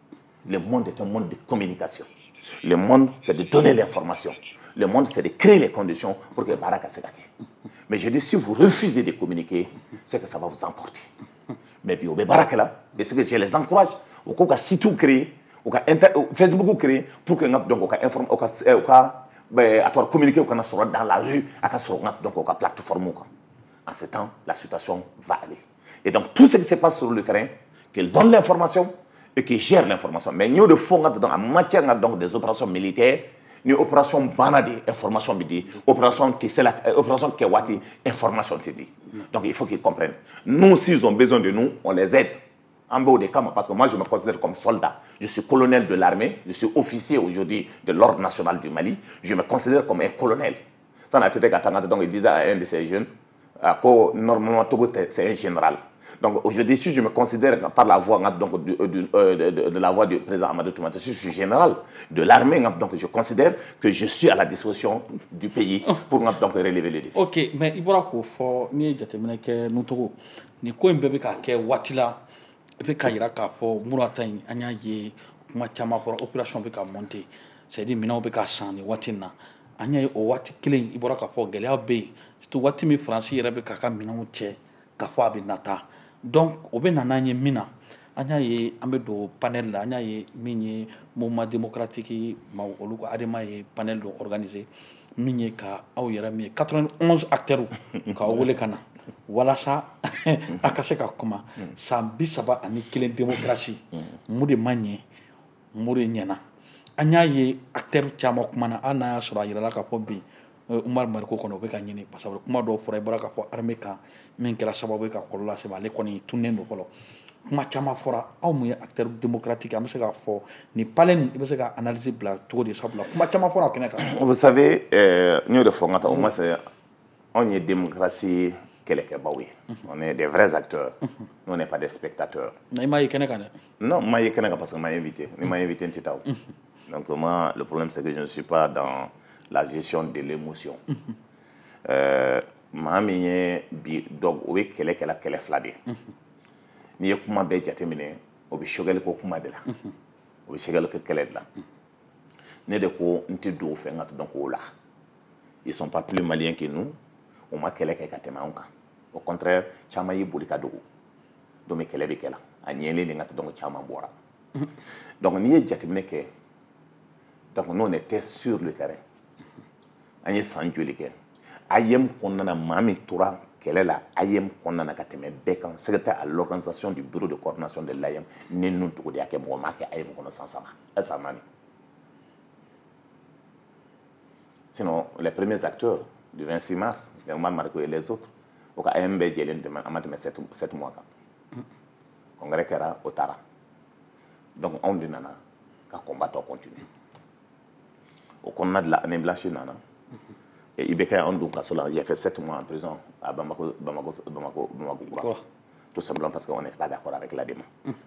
Le monde est un monde de communication. Le monde, c'est de donner l'information. Le monde, c'est de créer les conditions pour que Baraka se gagne. Mais je dis, si vous refusez de communiquer, c'est que ça va vous emporter. Mais puis, au Baraka là, et c'est que je les encourage, au cas site ou créer, au cas Facebook ou créer, pour que donc au cas informe, au cas au cas à toi communiquer, au cas dans la rue, à cas donc au cas plateforme. En ce temps, la situation va aller. Et donc, tout ce qui se passe sur le terrain, qu'ils donnent l'information et qu'ils gèrent l'information. Mais nous, de fond, en matière donc, des opérations militaires, nous, opération Banadi, information midi, opération Tissela, opération Kewati, information Tidi. Donc, il faut qu'ils comprennent. Nous, s'ils ont besoin de nous, on les aide. En bas des camps, parce que moi, je me considère comme soldat. Je suis colonel de l'armée, je suis officier aujourd'hui de l'ordre national du Mali. Je me considère comme un colonel. Ça n'a été que donc il disait à un de ces jeunes, que normalement, c'est un général. Donc aujourd'hui, si je me considère par la voix donc, de, de, de, de, de la voix du président Amadou Toumata, je suis général de l'armée, donc je considère que je suis à la disposition du pays pour donc relever les défis. Ok, mais il faudra qu'on fasse ni jatemina ke nutogo ni ko mbebe ka ke watila et puis kayira ka fo muratain anya ye kuma chama for opération be ka monter c'est dit mina be ka san ni watina anya o wati killing il faudra ka fo gele be surtout wati mi français yere be ka ka mina o che ka fo abinata. Donc, au ben nana ye mina, anya ye ambe do panel la, anya ye minye mouvement démocratique ma oluko adema ye panel do organisé minye ka aw yara mi quatre-vingt-onze acteurs ka wole kana wala sa akase ka kuma sa bisaba ani kelen démocratie mude manye mude nyana anya ye acteurs chama kuma na ana sura yara la ka fo bi Umar Mariko kono be ka nyini parce que kuma do fora ibara ka fo armée ka min kɛra sababu ka kɔlɔlɔ se ale kɔni tunnen do fɔlɔ kuma caman fɔra aw mun ye acteur démocratique an bɛ se k'a fɔ ni palais i bɛ se ka analyse bila cogo di sabula kuma caman fɔra kɛnɛ kan. Vous savez n y'o de fɔ n ka taa au moins anw ye démocratie kɛlɛkɛbaw ye on est des vrais acteurs nous on n'est pas des spectateurs. i m'a ye kɛnɛ kan dɛ. Non n m'a ye kɛnɛ kan parce que n m'a invité ni m'a invité n tɛ taa o donc moi le problème c'est que je ne suis pas dans la gestion de l'émotion. euh, maa min ye bi dɔg o bɛ kɛlɛ kɛla kɛlɛ fila de ye n'i ye kuma bɛɛ jateminɛ o bɛ sogɛli ko kuma de la o bɛ sogɛli kɛ kɛlɛ de la ne de ko n tɛ don o fɛ n ka dɔn k'o la ils sont pas plus maliens que nous o ma kɛlɛ kɛ ka tɛmɛ anw kan au contraire caman y'i boli ka dogo donc kɛlɛ bɛ kɛla a ɲɛlen de n ka dɔn caman bɔra donc n'i ye jateminɛ kɛ donc nous on était sur le terrain an ye san joli kɛ A Y E M kɔnɔna maa min tora kɛlɛ la A Y E M kɔnɔna ka tɛmɛ bɛɛ kan secrétaire à l'organisation du bureau de coordination de l'A Y E M ne nun cogo de y'a kɛ mɔgɔ maa kɛ A Y E M kɔnɔ san saba san naani sinon les premiers acteurs du vingt-six mars Umar Mariko et les autres o ka A Y E M bɛɛ jɛlen tɛmɛ a ma tɛmɛ sept mois kan congrès kɛra o taara donc anw de nana ka combat tɔ continuer o kɔnɔna de la année blanche nana. Et Ibeka Andou Kassola, j'ai fait sept mois en prison à Bamako, Bamako, Bamako, Bamako, tout simplement parce qu'on n'est pas d'accord avec la démon.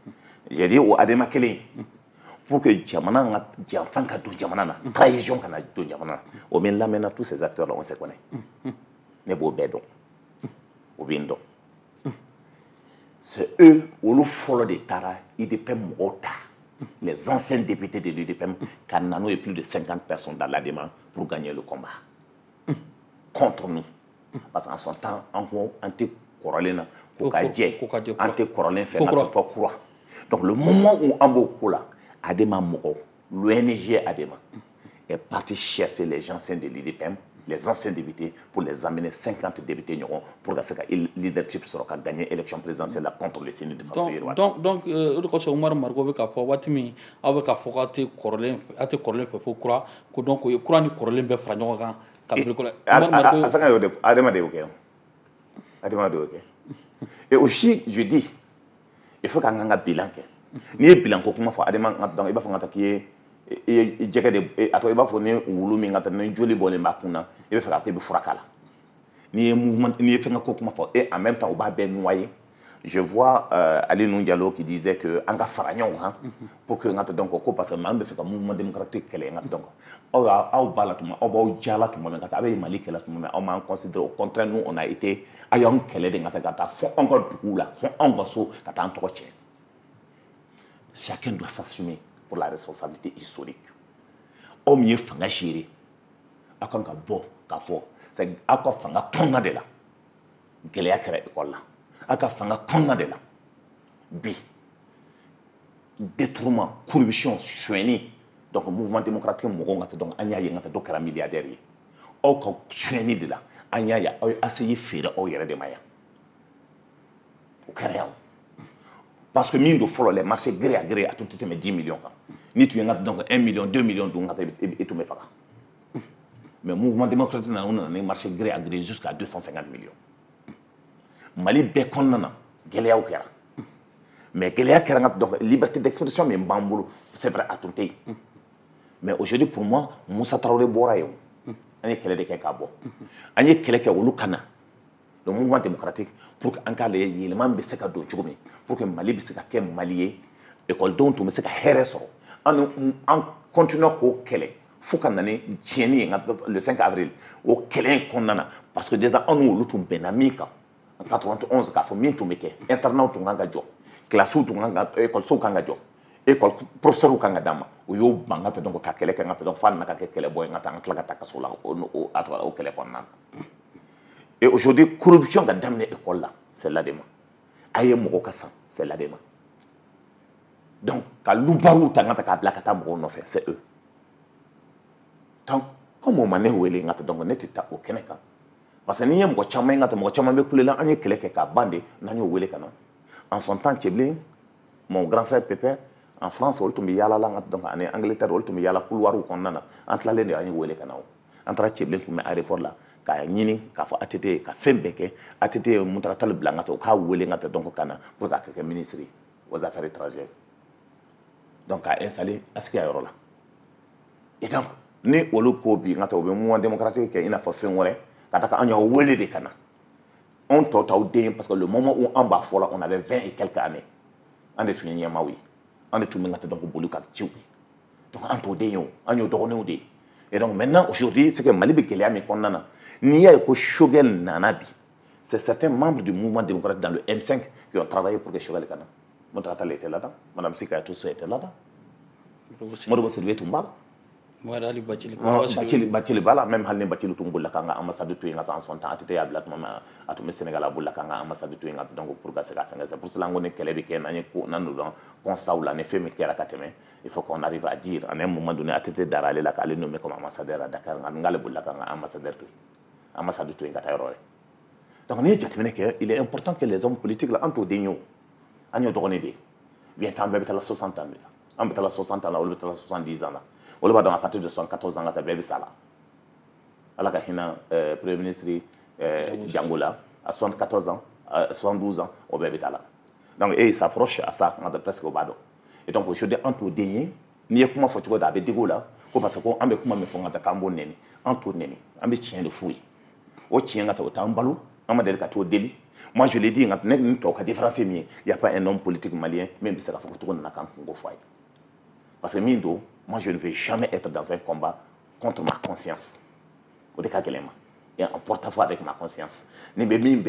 j'ai dit au adema kelen pour que jamana nga janfan ka do jamana na trahison kana do jamana o men lamena tous ces acteurs là on se connaît ne bo bedo o bindo c'est eux ou le follow de Tara I D P M Ota les anciens députés de l'U D P M Kanano et plus de cinquante personnes dans la demande pour gagner le combat contre nous parce qu'en son temps en gros anti-corolena kokadje anti-corolena fait pas croire donc le moment où Amboko là Adema Moko l'O N G Adema est parti chercher les anciens de l'U D P M les anciens députés pour les amener cinquante députés pour que le leadership soit gagné l'élection présidentielle contre les signes de façon donc donc donc le coach Omar Margo be ka fo watimi abe ka fo ka te corolin ate corolin fe fo kura ko donc e kura ni corolin be fra nyoga kan ka bi ko Omar Margo afaka yo de adema de OK adema de OK et aussi je dis il faut qu'on ait un bilan ni bilan ko kuma fo adema donc il va faut attaquer et jege de ato e ba fo ne wulu mi ngata ne joli bolé makuna e be fera ko be furakala ni mouvement ni fe ngako kuma fo et en même temps au ba ben noyer je vois euh, Ali Diallo qui disait que anga faranyon hein pour que ngata donc ko parce que man be fe ka mouvement démocratique kele ngata donc o au bala tuma o ba jala tuma ngata abe mali kele tuma on m'a considéré au contraire nous on a été ayon kele de ngata ngata fo encore du là fo encore so ngata entretien chacun doit s'assumer pour la responsabilité historique. Au mieux, fanga chéri. A quand ka bo ka fo, c'est a quand fanga konga de la. Geleya kere école là. A quand fanga konga de la. Bi. Détournement, corruption, sueni. Donc mouvement démocratique mogonga donc anya yenga do kara milliardaire. Au quand sueni de la. Anya ya au essayer faire au yere de maya. Au kere parce que mine de follow les marchés gré à gré à tout mais dix millions ni tu as donc un million deux millions donc et tout me fera mais mouvement démocratique on a un marché gré à gré jusqu'à deux cent cinquante millions Mali bekon nana gelea ou kera mais gelea kera donc liberté d'expression mais bambolo c'est vrai à tout mais aujourd'hui pour moi Moussa Traoré bora yo ani kele de kekabo ani kele ke wulu kana le mouvement démocratique pour qu'en cas les éléments de ce cadre pour que Mali puisse être Mali école dont on me sait qu'à en en continuant qu'au Kélé faut qu'on ait tieni le cinq avril au Kélé qu'on a parce que déjà on nous lutte benamika en quatre-vingt-onze qu'a fait mille tout meke internat tout nganga jo classe tout nganga école so nganga jo école professeur nganga dama o yo banga donc ka Kélé ngata donc fan naka Kélé boy ngata ngata ka kasola au au Kélé qu'on a. Et aujourd'hui, corruption a damné l'école là, c'est l'adéma. Aïe Morokassan, c'est l'adéma. Donc, quand l'oubarou tangata ka blakata moro no fait, c'est eux. Donc, comme on m'a ouélé ngata donc net ta au Keneka. Parce que n'y a mo chama ngata mo chama be kulela anye keleke ka bande nanyo ouélé kana. En son temps Tcheblé, mon grand frère Pépé, en France, on tombe yala la ngata donc en Angleterre, on tombe yala couloir ou konana, entre la lende anye ouélé kana. Entre Tcheblé qui met aéroport là. Ka nyini ka fo atete ka fembeke atete mutaratal blangata ka wele ngata donc kana pour ka ke ministre aux affaires étrangères donc a installé aski ayoro là et donc ni wolo ko bi ngata o be mouvement démocratique ke ina fo fen wore kata ka anyo wele de kana on to taw de parce que le moment où en bas fola on avait vingt et quelques années on est fini nyama oui on est tout ngata donc bolu ka ciu donc en to de yo anyo do ne de et donc maintenant aujourd'hui c'est que Mali be kele ami konnana ni a ko Shogel Nanabi. C'est certains membres du mouvement démocratique dans le M cinq qui ont travaillé pour que Shogel Kana. Montratal était là-dedans. Madame Sika Tousso était là-dedans. Morobo Sylvie Toumbal. Moi, Ali Bachili. Bachili Bala, même Halne Bachili Toumbula Kanga, ambassade de Touinga en son temps, à Tite Ablat, à tout le Sénégal, à Boulakanga, ambassade de Touinga, donc pour que c'est la fin. C'est pour cela qu'on est Kélébé, Nano, constat ou l'en effet, mais qui a la Kateme. Il faut qu'on arrive à dire, à un moment donné, à Tite Darale, la Kale nommé comme ambassadeur à Dakar, à Ngale Boulakanga, ambassadeur Touinga. Ambassadeur Touinga Tayroi. Donc, il est important que les hommes politiques, là, entre des gens, ils ont donné des. Bien, tant que soixante ans, on peut soixante ans, on peut soixante-dix ans. On va donc à partir de soixante-quatorze ans, on va ça là. Alors qu'il y a un Premier ministre d'Angola, à soixante-quatorze ans, à soixante-douze ans, on va là. Donc, il s'approche à ça, on a presque au bado. Et donc, aujourd'hui, entre des gens, il y a comment faut-il avoir des dégoûts là, parce qu'on a comment me font un cambo neni, entre neni, on a chien de fouille. Au chien ngata au tambalo ama del ka to deli Moi, je l'ai dit, il y a pas un homme politique malien, même si c'est la photo de foyer. Parce que Mindo, moi, je ne vais jamais être dans un combat contre ma conscience. Et en porte-à-faux avec ma conscience. Et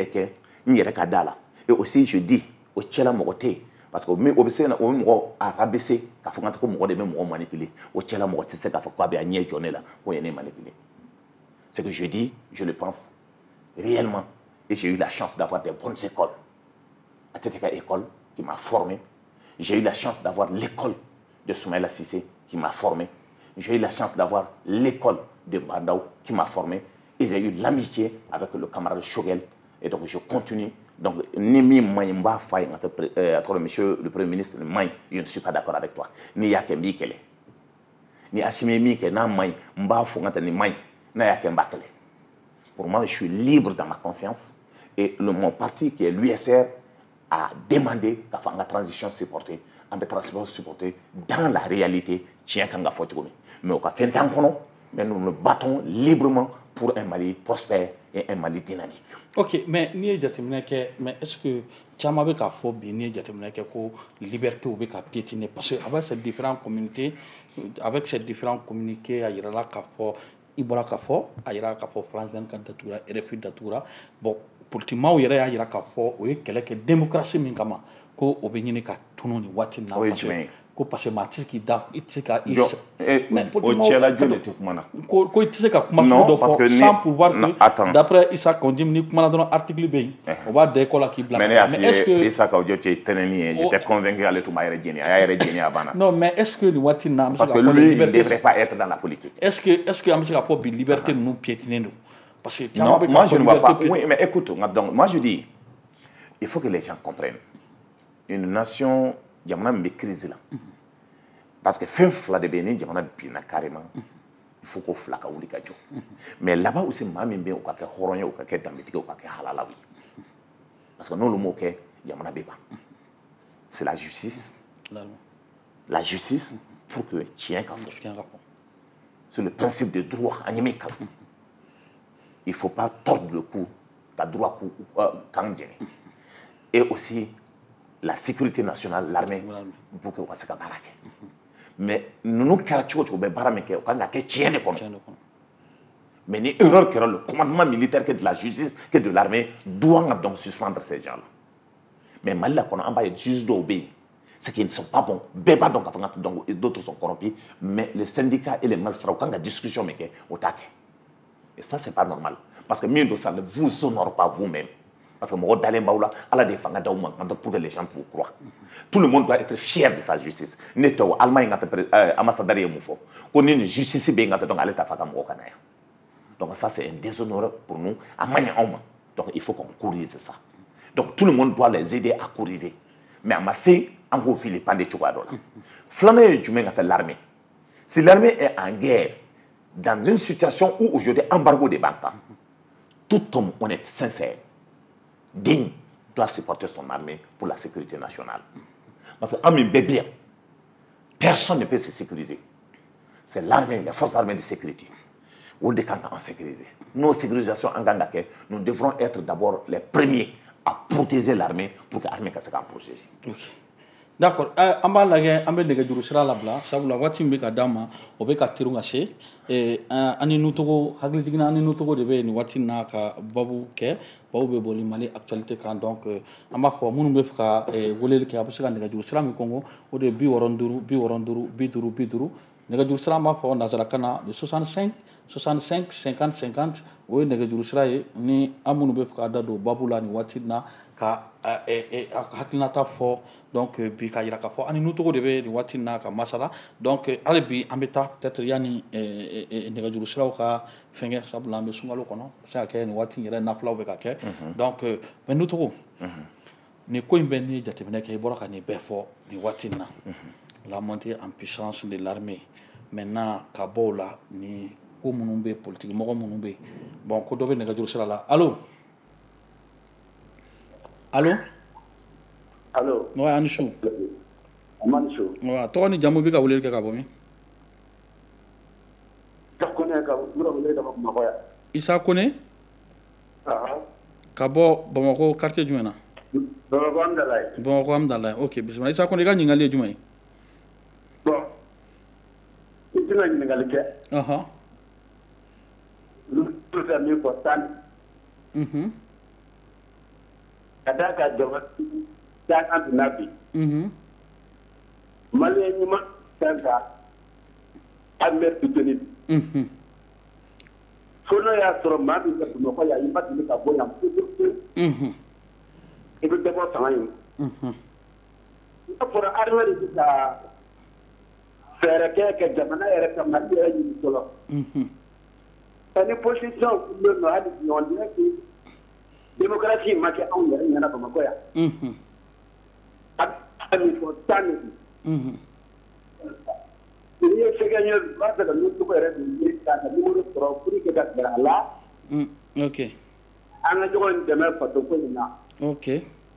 aussi, je dis, au Tchela Mogote, parce que obéissez na o rabaisser ka fanga ko mo de mo manipuler au Tchela Mogote c'est ka fa quoi bien nier journée là pour y manipuler. Ce que je dis, je le pense réellement. Et j'ai eu la chance d'avoir des bonnes écoles. À cette école qui m'a formé. J'ai eu la chance d'avoir l'école de Soumaïla Sissé qui m'a formé. J'ai eu la chance d'avoir l'école de Bandaou qui m'a formé. Et j'ai eu l'amitié avec le camarade Chogel. Et donc je continue. Donc, ni Maïmba Faye, entre monsieur le Premier ministre, je ne suis pas d'accord avec toi. Ni Yakembi Kele. Ni Assimemi Kele, na Maï, Mba Fongata ni Maï, na Yakemba Kele. Pour moi, je suis libre dans ma conscience. Et le, mon parti, qui est l'U S R, a demandé qu'à faire la transition supportée, en transition supportée dans la réalité, tient qu'à faire. Mais au cas fait tant qu'on mais nous nous battons librement pour un Mali prospère et un Mali dynamique. Ok, mais ni mais est-ce que Tchama be ka fo bi ni jatemineke ko liberté ou be ka piétiner parce que avec ces différentes communautés avec ces différents communiqués à la ka fo ibora ka fo ayira ka fo France vingt-quatre datura R F I datura bon politiquement yɛrɛ y'a yira k'a fɔ o ye kɛlɛ kɛ démocratie min kama ko o bɛ ɲini ka tunu ni waati na parce que ko parce que maa tɛ se k'i da i tɛ se ka i mais politiquement o cɛla jɔn de tɛ kuma na ko ko i tɛ se ka kuma sugu dɔ fɔ sans pouvoir que d'après Issa Kondim ni kumana dɔrɔn article bɛ yen o b'a da i kɔ la k'i bila mais est-ce que Issa Kondim cɛ tɛnɛni ye j'étais convaincu ale tun b'a yɛrɛ jɛni a y'a yɛrɛ jɛni a banna non mais est-ce que nin waati na an bɛ se parce que lui il ne devrait pas être dans la politique est-ce que est-ce que an bɛ se ka fɔ bi liberté ninnu piétiner don. Parce que non, moi je ne vois pas. Oui, mais écoute, donc, moi je dis, il faut que les gens comprennent. Une nation, il y a une crise là. Parce que fin fla de Bénin, il y a bien carrément. Il faut qu'on flaka ou les mais là-bas où c'est mamie bien ou quelque horonye ou quelque dambétique ou quelque halala oui. Parce que nous le mot il y a un béba. C'est la justice. La justice pour que tient qu'à c'est le principe de droit animé. Il ne faut pas tordre le cou, ta droit quand et aussi la sécurité nationale, l'armée, pour que vous fassiez baraka. Mais nous nous caractérisons que baraka quand la question est comme mais ni erreur que le commandement militaire que de la justice que de l'armée doit donc suspendre ces gens-là. Mais mal là qu'on a envoyé juste d'obéir, c'est qu'ils ne sont pas bons. Béba donc donc d'autres sont corrompus, mais les syndicats et les magistrats quand la discussion mais au taquet. Et ça, ce n'est pas normal. Parce que mieux de ça ne vous honore pas vous-même. Parce que moi, d'aller baoula, Allah des fanga daouma, pour que les gens vous croient. Tout le monde doit être fier de sa justice. Neto, Allemagne, ambassadeur et moufo. Qu'on ait une justice bien, donc allez ta faka mo kanaya. Donc ça, c'est un déshonneur pour nous. À mania donc il faut qu'on corrige ça. Donc tout le monde doit les aider à corriger. Mais à masser, en gros, il n'est pas de chouadola. Flamme, tu mets l'armée. Si l'armée est en guerre, dans une situation où aujourd'hui embargo des banques, tout homme honnête, sincère, digne, doit supporter son armée pour la sécurité nationale. Parce que bien, personne ne peut se sécuriser. C'est l'armée, les forces armées de sécurité. Ou des cantons en sécurité. Nos sécurisations en Gangake, nous devrons être d'abord les premiers à protéger l'armée pour que l'armée puisse se protéger. Okay. D'accord. On va lage, on va lage du rusra la bla. Ça vous la voiture me kadama, on va katir un gâché. Et ani nutogo, hagli digna ani nutogo de be ni voiture na ka babu ke, babu be boli mali actualité kan donc on va faire mon be ka voler ke abusi kan lage du rusra mi Congo, au de bi waronduru, bi waronduru, bi duru, bi duru. Lage du rusra ma fa nazara kana de soixante-cinq, soixante-cinq, cinquante, cinquante. Oui, lage du rusra ni amunu be ka dado babu la ni voiture na ka haklinata fo. Donc bi ka yira ka fɔ ani nutogo de bɛ nin waati na ka masala donc hali bi an bɛ taa peut-être yanni nɛgɛjuru siraw ka fɛngɛ sabula an bɛ sunkalo kɔnɔ se ka kɛ nin waati yɛrɛ nafulaw bɛ ka kɛ donc mais nutogo nin ko in bɛ ni jateminɛ kɛ i bɔra ka nin bɛɛ fɔ nin waati na la montée en puissance de l'armée maintenant ka bɔ o la ni ko minnu bɛ politique mɔgɔ minnu bɛ bon ko dɔ bɛ nɛgɛjuru sira la allo allo. Allô. Ouais, Anissou. Manissou. Ouais, toi ni jamu bi ka wuleli kɛ ka bɔ min? Isa Kone ka wura wele ka bɔ Bamakɔ yan. Isa Kone? Ah. ka bɔ Bamakɔ quartier jumɛn na? Bamakɔ Amdalaye. Bamakɔ Amdalaye. OK, bisimila. Isa Kone, i ka ɲininkali ye jumɛn ye? Bon, i tɛna ɲininkali kɛ. Ɔhɔn. Olu bɛ fɛ min fɔ tan. Mhm. Ka d'a kan jama tan an bɛna bi. Mhm. Maliyɛn ɲuman fɛn fɛn an bɛ soutenir. Mhm. Fo n'o y'a sɔrɔ maa min bɛ Bamakɔ yan i ma deli ka bɔ yan pewu. Mhm. I bɛ dɔ bɔ fanga in. Mhm. N'a fɔra armée de bɛ ka fɛɛrɛ kɛ ka jamana yɛrɛ ka Mali yɛrɛ ɲini fɔlɔ. Mhm. Ni position kun bɛ nɔ hali bi on dirait que démocratie ma kɛ anw yɛrɛ ɲɛna Bamakɔ yan. Mhm. A bɛ min fɔ tan de don. Mhm. N'i ye fɛnkɛ ɲɛ u b'a fɛ ka n'u tɔgɔ yɛrɛ de ɲini k'a ka numéro sɔrɔ pour que ka gɛrɛ a la. Mm, OK. An ka ɲɔgɔn dɛmɛ faso ko in na. OK.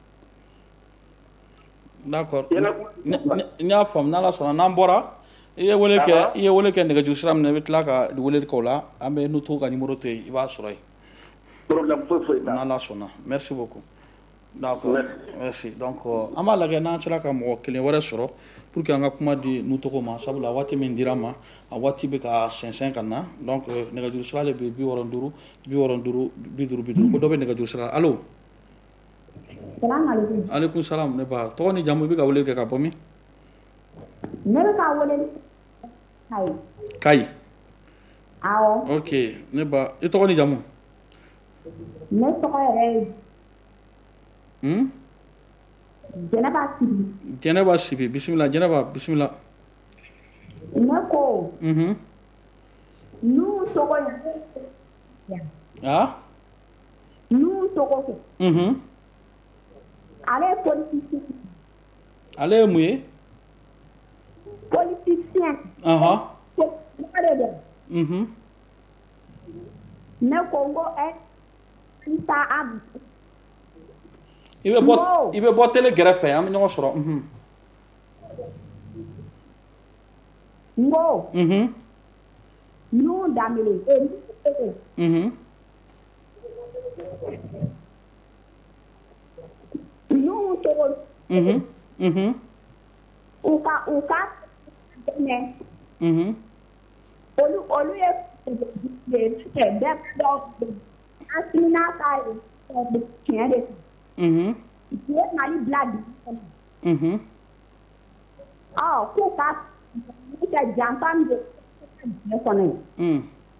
D'accord. Yɛlɛ N y'a faamu, n'Ala sɔnna n'an bɔra i ye wele kɛ i ye wele kɛ nɛgɛjuru sira min na i bɛ tila ka wele kɛ o la an bɛ Nutu ka numéro to yen i b'a sɔrɔ yen. Problème foyi foyi t'a la. N'Ala sɔnna. Merci beaucoup. D'accord. Merci. Donc an b'a lajɛ n'an sera ka mɔgɔ kelen wɛrɛ sɔrɔ pour que an ka kuma di Nutogo ma sabula waati min dira ma a waati bɛ ka sɛnsɛn ka na donc nɛgɛjuru sira de bɛ bi wɔɔrɔ ni duuru bi wɔɔrɔ ni duuru bi duuru bi duuru ko dɔ bɛ nɛgɛjuru sira la. Allo. Salaamaaleykum. Aleykum salaam ne ba tɔgɔ ni jamu i bɛ ka wele kɛ ka bɔ min? Ne bɛ ka wele Kayi. Kayi. Awɔ. OK ne ba i tɔgɔ ni jamu? Ne tɔgɔ yɛrɛ ye Hmm? Jɛnɛba Sibi. Jɛnɛba Sibi bisimila Jɛnɛba bisimila. Ne ko. Mhm. N'u tɔgɔ ye. Ah? N'u tɔgɔ kɛ. Mhm. Ale ye politicien. Ale ye mun ye? Politicien. Ɔhɔn. Ne de dɛ. Mhm. Ne ko n ko ɛ Isa Abi. I bɛ bɔ i bɛ bɔ télé kɛrɛfɛ an bɛ ɲɔgɔn sɔrɔ. Mhm. N ko. Mhm. N'u Danbele. Mhm. N'u tɔgɔ. Mhm. Mhm. U ka u ka dɛmɛ. Mhm. Olu olu ye bɛɛ dɔ Asina ka tiɲɛ de. Mhm. U ye Mali bila bi kɔnɔ. Mhm. Ɔ k'u ka kɛ janfa min bɛ diɲɛ kɔnɔ ye. Mm.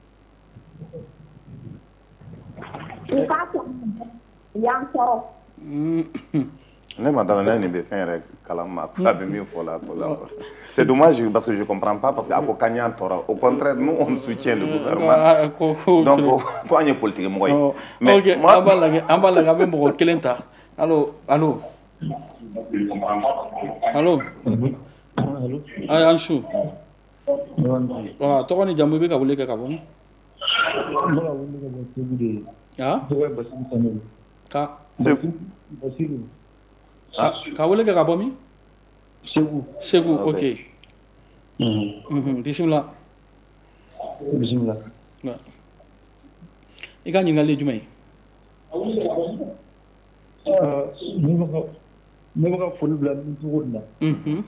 U ka sɔn yan sɔrɔ. Ne m'entends pas, ne be faire kalama, pas de mieux pour la c'est dommage parce que je comprends pas parce que ako Kanya Tora au contraire nous on soutient le gouvernement donc quoi on est politique moi mais moi amba la amba la gabe mo kelenta allo allo allo allo ay anshu ah to ni jamu be ka wole ka bon ah ka c'est ka wole ka bon mi Segu. Segu, OK. Mhm. Mhm. Bismillah. Bismillah. I ka ɲininkali jumɛn? Euh, ne bɛ ka ne bɛ ka foli bila Nutogo de la. Mhm.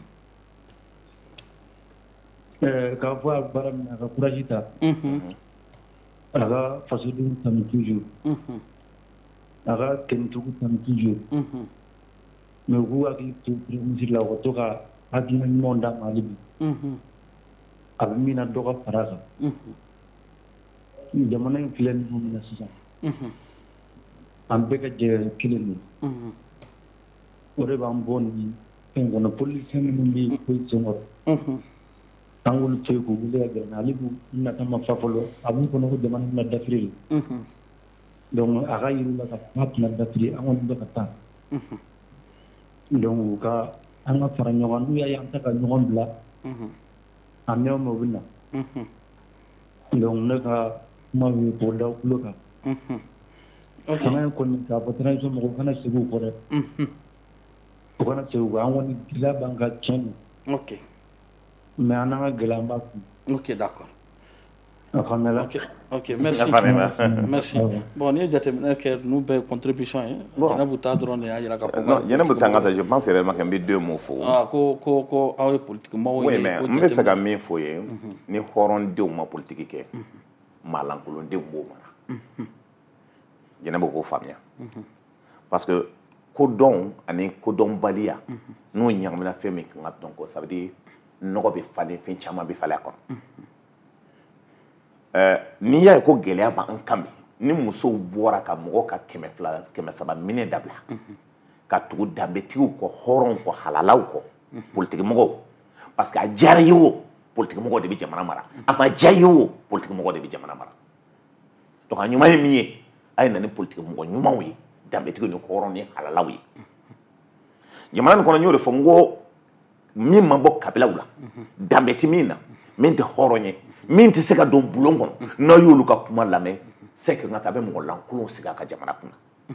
Euh, k'a fɔ a baara min na a ka courage ta. Mhm. A ka fasodenw tanu toujours. Mhm. A ka tɛmɛcogo tanu toujours. Mhm. Mais u k'u hakili to président la u ka to ka hakilina ɲumanw d'a ma hali bi. Mhm. A bɛ min na dɔ ka fara a kan. Mhm. Jamana in filɛ nin min na sisan. Mhm. An bɛɛ ka jɛ kelen de. Mhm. O de b'an bɔ nin fɛn kɔnɔ politicien minnu bɛ position kɔrɔ. Mhm. An k'olu to yen k'u wuli ka gɛrɛ ale b'u nata ma fa fɔlɔ a b'u kɔnɔ ko jamana bɛna dafiri de. Mhm. Donc a ka yir'u la ka fɔ k'a tɛna dafiri an kɔni bɛ ka taa. Mhm. Donc u ka an ka fara ɲɔgɔn n'u y'a ye an tɛ ka ɲɔgɔn bila. Mhm. A mɛn o mɛn u bɛ na. Mhm. Donc ne ka kuma bɛ k'o da u tulo kan. Mhm. OK. Fanga in kɔni k'a fɔ transition mɔgɔw kana segin u kɔ dɛ. Mhm. U kana segin u kɔ an kɔni gɛlɛya b'an kan tiɲɛ don. OK. Mais an n'an ka gɛlɛya an b'a kun. OK, d'accord. Alhamdulillah. Ok, ok, merci. Alhamdulillah. Merci. Bon, ni jateminɛ kɛ nous bɛɛ contribution ye. Bon. Jɛnɛbu ta dɔrɔn de y'a jira k'a fɔ. Non, Jɛnɛbu Tangata, je pense réellement qu'un bit deux mots faux. Ah, ko ko ko aw ye politique mɔgɔw Oui, ye. mais n bɛ fɛ ka min fɔ ye ni hɔrɔndenw ma politique kɛ maalankolondenw b'o mara. Jɛnɛbu k'o faamuya. Parce que kodɔn ani kodɔnbaliya n'o ɲagamina fɛn min kan ka dɔn ko ça veut dire nɔgɔ bɛ falen fɛn caman bɛ falen a kɔnɔ. N'i y'a ye ko gɛlɛya b'an kan bi ni musow bɔra ka mɔgɔw ka kɛmɛ fila kɛmɛ saba minɛ dabila ka tugu danbetigiw kɔ hɔrɔnw kɔ halalaw kɔ politique mɔgɔw parce que a diyara i ye o politique mɔgɔw de bɛ jamana mara a ma diya i ye o politique mɔgɔw de bɛ jamana mara donc a ɲuman ye min ye a ye na ni politique mɔgɔ ɲumanw ye danbetigiw ni hɔrɔn ni halalaw ye jamana nin kɔnɔ n y'o de fɔ n ko min ma bɔ kabilaw la danbe tɛ min na min tɛ hɔrɔn ye min tɛ se ka don bulon kɔnɔ n'aw y'olu ka kuma lamɛn c'est que n ka taa bɛ mɔgɔ lankolonw sigi a ka jamana kunna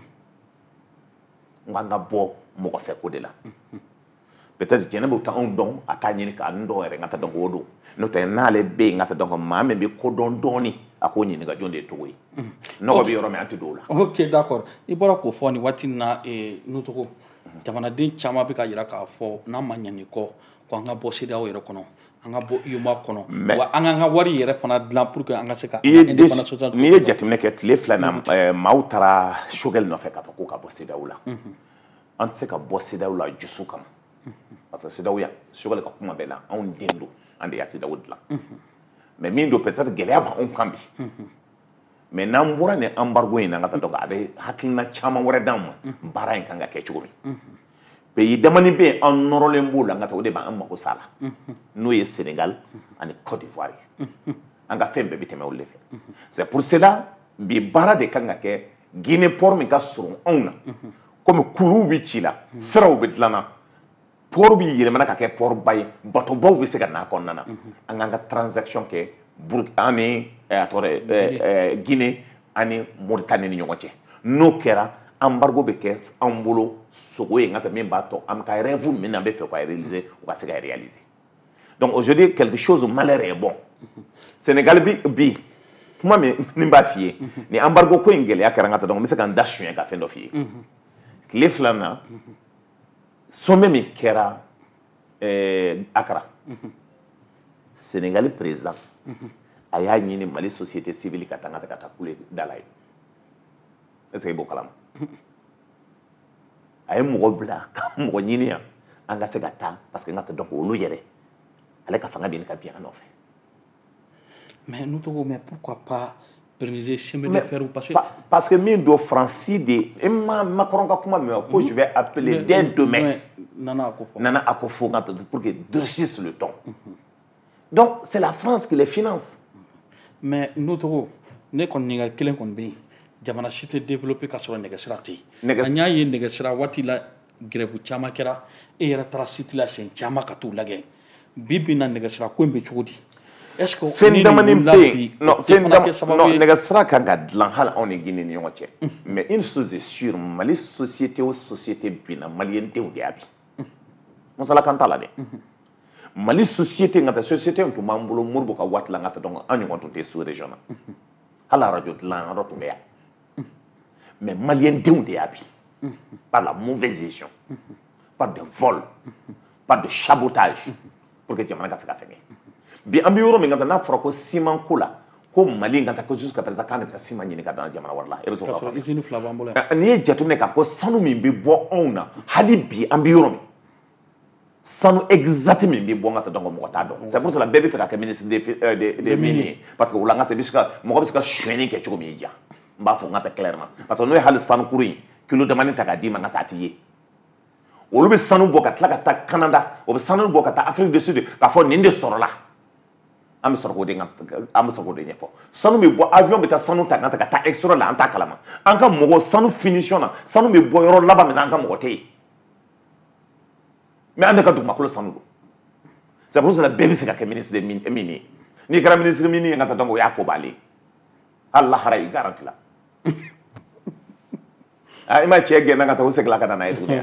n k'an ka bɔ mɔgɔ fɛ ko de la peut-être Jɛnɛbu tɛ anw dɔn a t'a ɲini k'an dɔn yɛrɛ n ka taa dɔn k'o don n'o tɛ n'ale bɛ yen n ka taa dɔn ko maa min bɛ kodɔn dɔɔni a k'o ɲininka jɔn de ye cogo ye nɔgɔ bɛ yɔrɔ min an tɛ don o la. Ok, d'accord. I bɔra k'o fɔ nin waati in na Nutogo jamanaden caman bɛ ka yira k'a fɔ n'an ma ɲɛ nin kɔ ko an ka bɔ C E D E A O yɛrɛ kɔnɔ an ka bɔ U E M O A kɔnɔ wa an k'an ka wari yɛrɛ fana dilan pour que an ka se ka. n'i ye jateminɛ kɛ tile fila in na maaw taara Choguel nɔfɛ k'a fɔ k'o ka bɔ C E D E A O la an tɛ se ka bɔ C E D E A O la jusu kama parce que C E D E A O yan Choguel ka kuma bɛɛ la anw den don an de y'a C E D E A O dilan mais min don peut-être gɛlɛya b'anw kan bi mais n'an bɔra nin embargo in na an ka taa dɔn a bɛ hakilina caman wɛrɛ d'an ma baara in kan ka kɛ cogo min pays damani bɛ yen an nɔrɔlen b'o la an ka taa o de b'an mago sa la n'o ye Sénégal ani Côte d'Ivoire ye an ka fɛn bɛɛ bɛ tɛmɛ olu de fɛ c'est pour cela bi baara de kan ka kɛ Guinée port min ka surun anw na komi kuluw bɛ ci la siraw bɛ dilan na port bɛ yɛlɛmana ka kɛ port ba ye batobaw bɛ se ka n'a kɔnɔna na an k'an ka transaction kɛ ani a tɔgɔ dɛ Guinée ani Mauritanie ni ɲɔgɔn cɛ n'o kɛra embargo bɛ kɛ an bolo sogo ye n ka tɛ min b'a tɔ an bɛ ka rêve min na an bɛ fɛ ka réaliser o ka se ka réaliser donc aujourd'hui quelque chose malheur est bon Sénégal bi bi kuma min ni b'a f'i ye ni embargo ko in gɛlɛya kɛra n ka tɛ donc n bɛ se ka n da suɲɛ ka fɛn dɔ f'i ye tile filanan sommet min kɛra Accra Sénégal président a y'a ɲini Mali société civile ka taa n ka tɛ ka taa kule da la ye est-ce que i b'o kalama a ye mɔgɔ bila ka mɔgɔ ɲini yan an ka se ka taa parce que n ka taa dɔn ko olu yɛrɛ ale ka fanga bɛ nin ka bin an nɔfɛ. mais Nutogo mais pourquoi pas pérenniser chemin de fer parce que parce que min don Franci de e ma Macron ka kuma min ko je vais appeler dès demain Nana Akufo Nana Akufo pour que durcisse le ton donc c'est la France qui les finance. mais Nutogo ne kɔni ɲininkali kelen kɔni bɛ yen jamana si tɛ développé ka sɔrɔ nɛgɛsira tɛ yen an y'a ye nɛgɛsira waati la grève caman kɛra e yɛrɛ taara site la siɲɛ caman ka t'u lajɛ bi bi in na nɛgɛsira ko in bɛ cogo di est-ce que fɛn damani bɛ yen non fɛn damani nɛgɛsira kan ka dilan hali anw ni Guinée ni ɲɔgɔn cɛ mais une chose est sûre Mali société o société binna maliyɛn denw de y'a bin masala kan t'a la dɛ Mali société n ka taa société in tun b'an bolo Modibo ka waati la n ka taa donc an ɲɔgɔn tun tɛ sous région na hali arajo dilan yɔrɔ tun bɛ yan mais maliyɛn denw de y'a bin par la mauvaise gestion par des vols par de sabotage pour que jamana ka se ka fɛngɛ bi an bɛ yɔrɔ min ka taa n'a fɔra ko ciment ko la ko Mali ka taa ko jusqu'à présent k'an de bɛ taa ciment ɲini ka d'an jamana wɛrɛ la réseau ka fɔ usine fila b'an bolo yan n'i ye jateminɛ k'a fɔ ko sanu min bɛ bɔ anw na hali bi an bɛ yɔrɔ min sanu exact min bɛ bɔ n ka taa dɔn ko mɔgɔ t'a dɔn c'est pour cela bɛɛ bɛ fɛ ka kɛ ministre des des mines ye parce que o la n ka taa i bɛ se ka mɔgɔ bɛ se ka sonyɛni kɛ cogo min y'i diya n b'a fɔ n ka taa clairement parce que n'o ye hali sanukuru in kilo damani ta k'a d'i ma n ka taa t'i ye olu bɛ sanu bɔ ka tila ka taa Canada o bɛ sanu bɔ ka taa Afrique du Sud k'a fɔ nin de sɔrɔla an bɛ sɔrɔ k'o de an bɛ sɔrɔ k'o de ɲɛfɔ sanu bɛ bɔ avion bɛ taa sanu ta ka taa extérieur la an t'a kalama an ka mɔgɔ sanu finition na sanu bɛ bɔ yɔrɔ laban min na an ka mɔgɔ tɛ yen mais an de ka dugumakolo sanu don c'est pour cela bɛɛ bɛ fɛ ka kɛ ministre de mine ye n'i kɛra ministre mine ye n ka taa dɔn o y'a ko b'ale ye hali lahara i garanti la i ma cɛ gɛn na ka taa o segin ka na n'a ye tuguni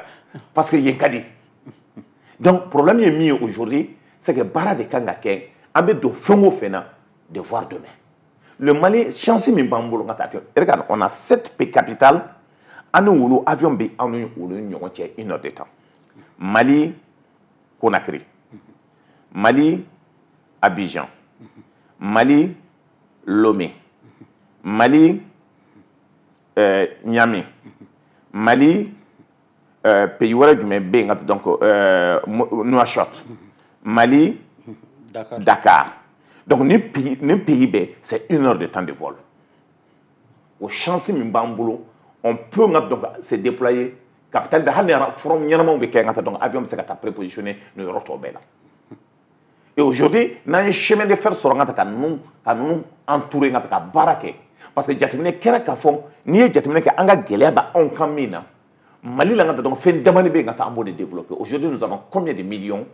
parce que yen ka di donc problème ye min ye aujourd'hui c'est que baara de kan ka kɛ an bɛ don fɛn o fɛn na devoir de main. Le Mali chance min b'an bolo nka taa ten regarde on a sept pays capitales an ni wulu avion bɛ anw ni wulu ni ɲɔgɔn cɛ une heure de temps. Mali Conakry, Mali Abidjan, Mali Lomé, Mali euh, Niamey, Mali euh, pays wɛrɛ jumɛn bɛ yen nka donc euh, Nouakchott, Mali Dakar. Dakar. Donc ni pays ni pays bɛ c'est une heure de temps de vol. Au chance min b'an bolo on peut nka donc se déployer capitale de hali forum ɲɛnamaw bɛ kɛ nka donc avion bɛ se ka taa prépositionner ni yɔrɔ tɔw bɛɛ la. Et aujourd'hui, n'an ye chemin de fer sɔrɔ nka ka ninnu ka ninnu entourer nka ka baara kɛ parce que jateminɛ kɛra k'a fɔ n'i ye jateminɛ kɛ an ka gɛlɛya bɛ anw kan min na Mali la nka donc fɛn dama de bɛ yen nka an b'o de développer. Aujourd'hui nous avons combien de millions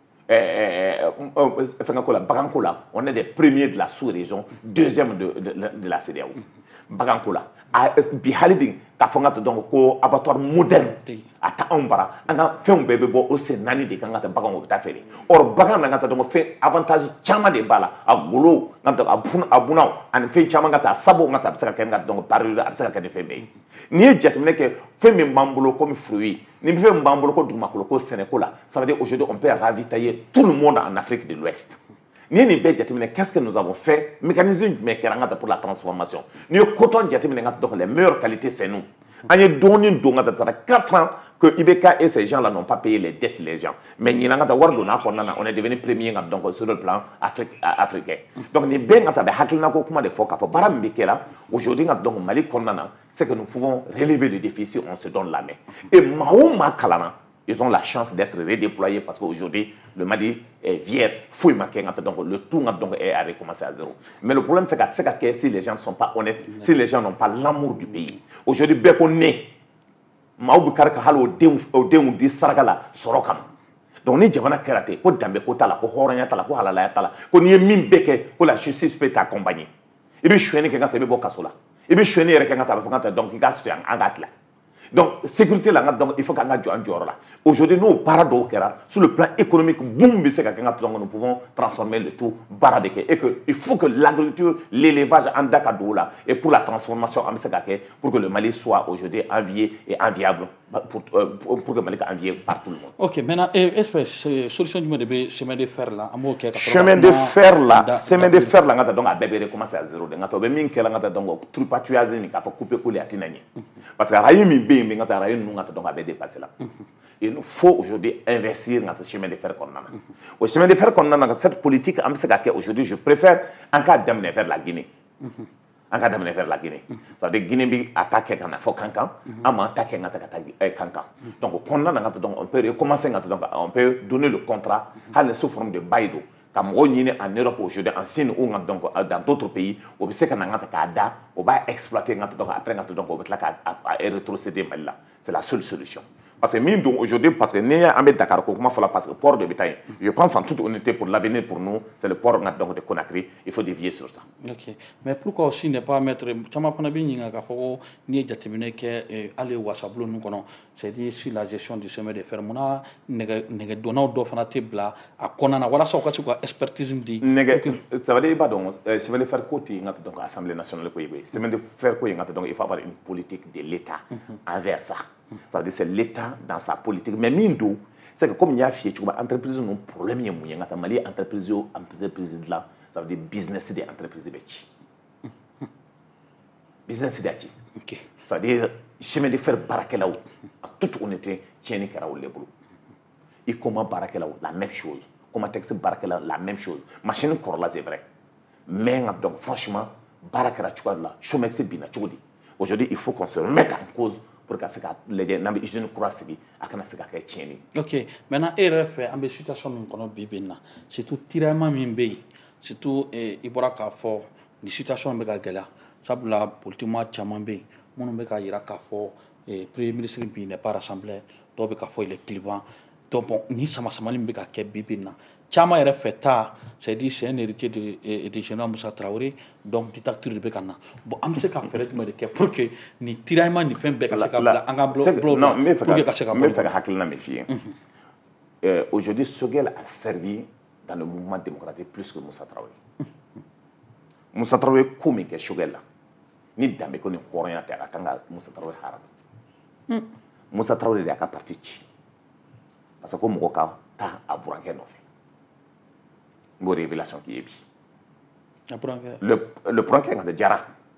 fɛnkɛ ko la baganko la on est des premiers de la sous-région, deuxième de de, de, de la C E D E A O. Baganko la bi hali bi k'a fɔ nka donc ko abattoir moderne a ta anw bara an ka fɛnw bɛɛ bɛ bɔ o sen naani de kan ka taa baganw bɛ taa feere. Or bagan na ka taa donc fɛn avantage caman de b'a la a golo nka donc a bun a bunaw ani fɛn caman ka taa a sabu nka taa a bɛ se ka kɛ nka donc parure a bɛ se ka kɛ ni fɛn bɛɛ ye. N'i ye jateminɛ kɛ fɛn min b'an bolo comme fruit ni fɛn min b'an bolo ko dugumakolo ko sɛnɛko la ça veut dire aujourd'hui on peut ravitailler tout le monde en Afrique de l'Ouest. Ni ni bɛɛ jateminɛ qu'est-ce que nous avons fait mécanisme jumɛn kɛra an ka pour la transformation ni ye coton jateminɛ nka donc les meilleures qualités c'est nous. An ye dɔɔni don nka taa quatre ans que I B K et ces gens là n'ont pas payé les dettes les gens mais ɲinan ka taa wari donna kɔnɔna na on est devenu premier nka donc sur le plan Afrique africain. Donc ni bɛɛ nka taa bɛ hakilina ko kuma de fɔ k'a fɔ baara min bɛ kɛra aujourd'hui nka donc Mali kɔnɔna na c'est que nous pouvons relever le défi si on se donne la main. Et maa o maa kalanna ils ont la chance d'être redéployés parce qu'aujourd'hui, le Mali est vierge. Donc le tout donc, est à recommencer à zéro. Mais le problème, c'est que si les gens ne sont pas honnêtes, si les gens n'ont pas l'amour du pays, aujourd'hui, bien qu'on est, Maoubikar Kahalo, Odéou, dit Sargala, Sorokam. Donc, ni jamana kérate, ko dambe ko tala, ko horanya tala, ko halala tala, ko ni min beke, ko la justice peut t'accompagner. Et puis, je suis un qui a beau kasola. Et puis, je suis un qui a fait donc, il a fait un gatla. Donc, sécurité, là, donc, il faut qu'on ait un jour là. Aujourd'hui, nous, paradoxe, sur le plan économique, boum, nous pouvons transformer le tout baradeke. Et qu'il faut que l'agriculture, l'élevage en Dakar là, et pour la transformation en Msekake, pour que le Mali soit aujourd'hui envié et enviable, pour, euh, pour, pour que le Mali soit envié par tout le monde. Ok, maintenant, est-ce que solution du chemin de fer là, chemin de fer là, chemin de fer là, donc, à bébé recommencer à zéro. Donc, on a donc, tripatuaze, il faut couper couler à Tinani. Parce que Raïmi B, mais quand Raïmi nous donc à dépasser là. Il nous faut aujourd'hui investir dans ce chemin de fer qu'on a. Au chemin de fer qu'on a dans cette politique, aujourd'hui, je préfère en cas d'amener vers la Guinée. En cas d'amener vers la Guinée. Ça veut dire Guinée bi attaquer quand il faut Kankan, à attaquer quand Kankan. Donc on peut recommencer, donc on peut donner le contrat sous forme de baïdo. Comme on est en Europe aujourd'hui, en Chine ou donc dans d'autres pays, on sait qu'on a on va exploiter donc après donc on va rétrocéder là. C'est la seule solution. Parce que même aujourd'hui, parce que nous sommes Dakar, parce que le port de bétail, je pense en toute honnêteté pour l'avenir pour nous, c'est le port donc, de Conakry. Il faut dévier sur ça. Ok. Mais pourquoi aussi ne pas mettre. C'est-à-dire sur la gestion du chemin de fer. Nous avons expertise. Ça veut dire que le chemin de fer côté donc l'Assemblée nationale, le chemin de fer donc il faut avoir une politique de l'État envers ça. Ça veut dire c'est l'État dans sa politique. Mais mindo, c'est que comme il y a fait, tu vois, entreprise non problème il y a moyen. Quand Mali entreprise entreprise là, ça veut dire business des entreprises bêti. Business bêti. Ok. Ça veut dire chemin de fer barakela ou en toute honnêteté tieni kara ou les boulot. Et comment barakela ou la même chose. Comment texte barakela la même chose. Machine corla c'est vrai. Mais donc franchement barakela tu vois là, chemin c'est bien tu dis. Aujourd'hui il faut qu'on se remette en cause. Pour que les gens puissent nous croire que c'est ok, maintenant, il fait une situation qui est surtout tiraillement mimbe, surtout il y a une situation qui est là. Ça veut dire politiquement chamambe, mon be ka ira ka fo et premier ministre bi n'est pas rassemblé, do be ka fo il est clivant. Donc bon, ni sama sama limbe ka ke bibina. Chama yɛrɛ fɛ ta c'est dit c'est un héritier de de général Moussa Traoré donc dictature de bɛ ka na bon an bɛ se ka fɛɛrɛ jumɛn de kɛ pour que ni tiraillement ni fɛn bɛɛ ka se ka bila an ka bloc bloc non mais pour que ka se ka bɔ. N bɛ fɛ ka hakilina min f'i ye. Aujourd'hui Sogɛl a servi dans le mouvement démocratique plus que Moussa Traoré. Moussa Traoré ko min kɛ Choguel la ni danbe ko ni hɔrɔnya tɛ a kan ka Moussa Traoré harata. Moussa Traoré de y'a ka parti ci parce que ko mɔgɔ ka taa a burankɛ nɔfɛ n b'o révélation k'i ye bi. Le, le burankɛ nka tɛ Jara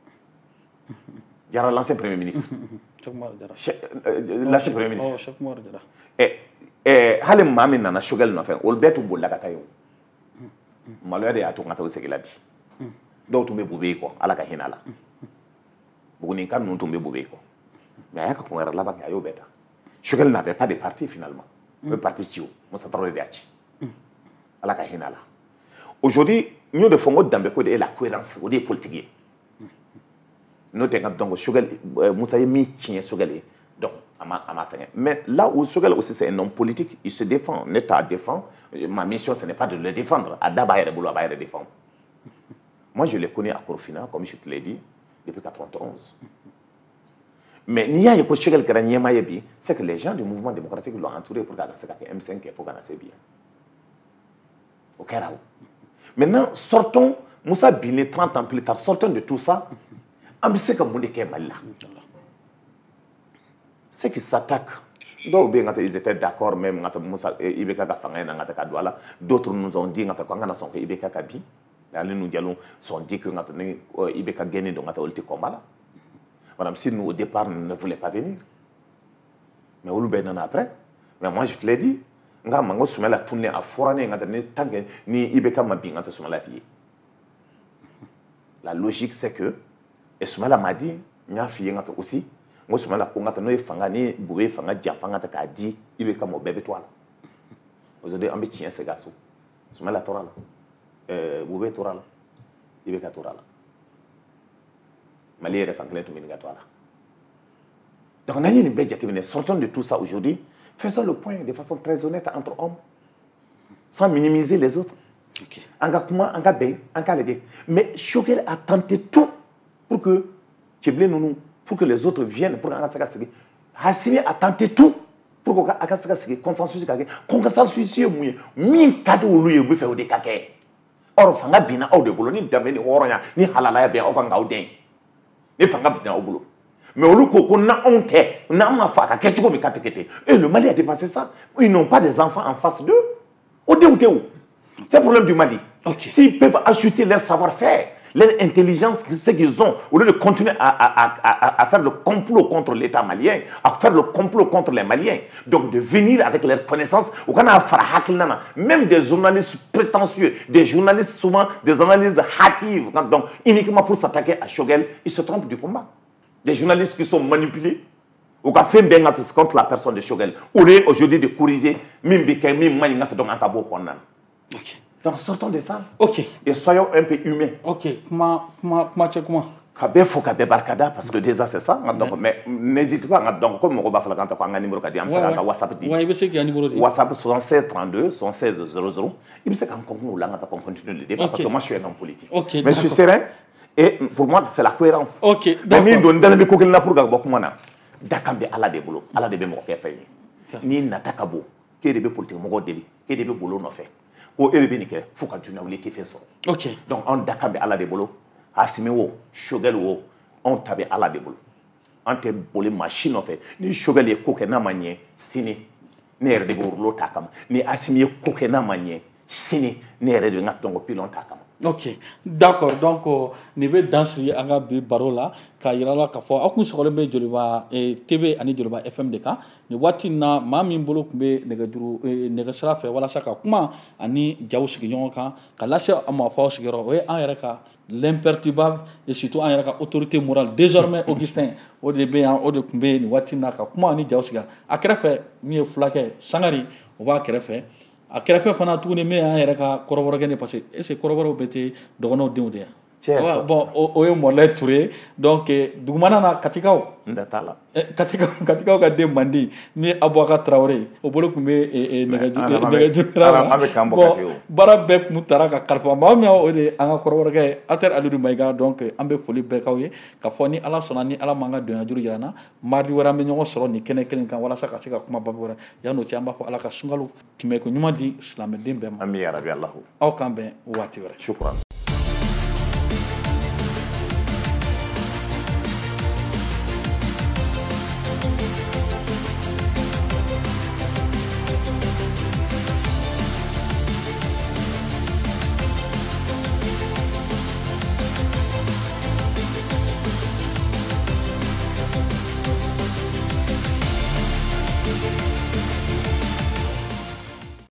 Jara l'ancien premier ministre. L'ancien premier ministre. Eh, eh, hali maa min nana Choguel nɔfɛ olu bɛɛ tun bolila ka taa yen o maloya de y'a to n ka taa o segin la bi. Dɔw tun bɛ Bube kɔ ala ka hinɛ a la Buguni ka ninnu tun bɛ Bube kɔ mais a y'a ka kun wɛrɛ laban kɛ a y'o bɛɛ ta. Choguel n'avait pas de parti finalement o ye parti ci o Moussa Traoré de y'a ci ala ka hinɛ a la. Aujourd'hui n y'o de fɔ n ko danbe ko de ye la cohérence o de ye politique ye n'o tɛ n ka donc Choguel Moussa ye min tiɲɛ Choguel ye donc a ma a ma fɛngɛ mais là où Choguel aussi c'est un homme politique il se défend ne t'a défend ma mission ce n'est pas de le défendre a da b'a yɛrɛ bolo a b'a yɛrɛ défendre. Moi, je les connais à Korofina, comme je te l'ai dit, depuis quatre-vingt-onze. Mais il y a un Choguel qui c'est que les gens du mouvement démocratique l'ont entouré pour garder ce M cinq qu'il faut gagner bien. Au Kérao. Maintenant, sortons, Moussa Biné, trente ans plus tard, sortons de tout ça. On sait que Moundé Kemala. C'est qu'ils s'attaquent. Ils étaient d'accord même, d'autres nous ont dit que Ibeka Kabi. Nous sont dit que Ibeka gagné donc à combat. Madame, si nous au départ ne voulait pas venir, mais on l'a après. Mais moi je te l'ai dit, nga mango soumet la tournée à foraner nga ne tangue ni Ibeka mabi nga soumet la tie. La logique c'est que et soumet la m'a dit nya fiye nga aussi, ngo soumet la konga no fanga ni boube fanga dia fanga ta ka dit Ibeka mo bébé toi. Aujourd'hui on tient ces gars soumet la torala. Euh, Boubé Tourala, Ibeka Tourala. Mali est référent to Minigatoala. Donc, on a une belle jactimine. Sortons de tout ça aujourd'hui. Faisons le point de façon très honnête entre hommes, sans minimiser les autres. Engagement, engagé, engagé. Mais Choguel a tenté tout pour que pour que les autres viennent pour que Hassimi a tenté tout pour que consensus consensus min cadeau lui fait au décaquet. Or, fanga bina au de boulot, ni damé ni horonya, ni halala bien au banga au den. Ni fanga bina au boulot. Mais au lieu qu'on a honte, on a ma faka, quelque chose de catéqué. Et le Mali a dépassé ça. Ils n'ont pas des enfants en face d'eux. Au dé ou où? C'est le problème du Mali. Okay. S'ils peuvent ajouter leur savoir-faire, leur intelligence, ce qu'ils ont, au lieu de continuer à, à, à, à faire le complot contre l'État malien, à faire le complot contre les Maliens, donc de venir avec leurs connaissances, même des journalistes prétentieux, des journalistes souvent, des analyses hâtives, donc uniquement pour s'attaquer à Choguel, ils se trompent du combat. Des journalistes qui sont manipulés, ou qui ont fait bien contre la personne de Choguel, ou aujourd'hui de corriger, même si même donc en tabo Ok. Donc sortons de ça. Ok. Et soyons un peu humains. Ok. Comment comment comment tu comment? Kabé faut kabé barkada parce que déjà c'est ça. Donc mais n'hésite pas donc comme on va faire quand tu as un numéro kadi am ça WhatsApp dit. Ouais, il sait qu'il y a un numéro. WhatsApp soixante-seize trente-deux soixante-seize zéro zéro. Il sait quand on là on continue le débat parce que moi je suis un homme politique. Ok. Mais je suis serein et pour moi c'est la cohérence. Ok. Donc ni don dans le kokil na pour ga bokuma na. Dakambe ala de boulot, ala de be mo ke fay. Ni natakabo, ke de be politique mo go deli, ke de be boulot no fait. Ou élevé faut que tu n'aies fait ça. Ok. Donc on d'accord à la débolo, Hassimi wo, Choguel wo, on tabe à la débolo. On te bolé machine en fait. Ni Choguel est coquet na manier, sini, ne de bourlo takam. Ni Hassimi est coquet na manier, sini, ne de ngat donc pilon takam. Ok, d'accord. Donc, ni be danser anga bi barola ka yirala ka fo akun sokole be joliba e T V ani joliba F M de ka ni wati na ma min bolo kumbe nega duru nega sira fe wala saka kuma ani jaw sigi ɲɔgɔn kan ka lase ama fa sigiro o ye an yɛrɛ ka l'imperturbable et surtout an yɛrɛ ka autorité morale désormais Augustin o de be yan o de kumbe ni wati na ka kuma ani jaw siga a kɛrɛfɛ min ye fulakɛ Sangari o b'a kɛrɛfɛ a kɛrɛfɛ fana tuguni min y'an yɛrɛ ka kɔrɔbɔrɔkɛ ne parce que est ce que kɔrɔbɔrɔw bɛɛ tɛ dɔgɔnɔw denw de yan bon o ye Morlaye Touré donc dugumana na Katikaw nda tala Katikaw Katikaw ka den mandi ni Aboubacar Traoré o bolo kun be nɛgɛjuru bon bara bɛɛ kun taara ka kalifa maa min o de an ka kɔrɔbɔrɔkɛ Ater Alidu Mayiga donc an bɛ foli bɛɛ k'aw ye ka fɔ ni Ala sɔnna ni Ala m'an ka donyajuru jira na mardi wɛrɛ an bɛ ɲɔgɔn sɔrɔ ni kɛnɛ kelen kan walasa ka se ka kuma babu wɛrɛ yan'o cɛ an b'a fɔ Ala ka sunkalo tɛmɛ ko ɲuman di silamɛden bɛɛ ma ami ya rabi Allahu aw kan bɛn waati wɛrɛ shukran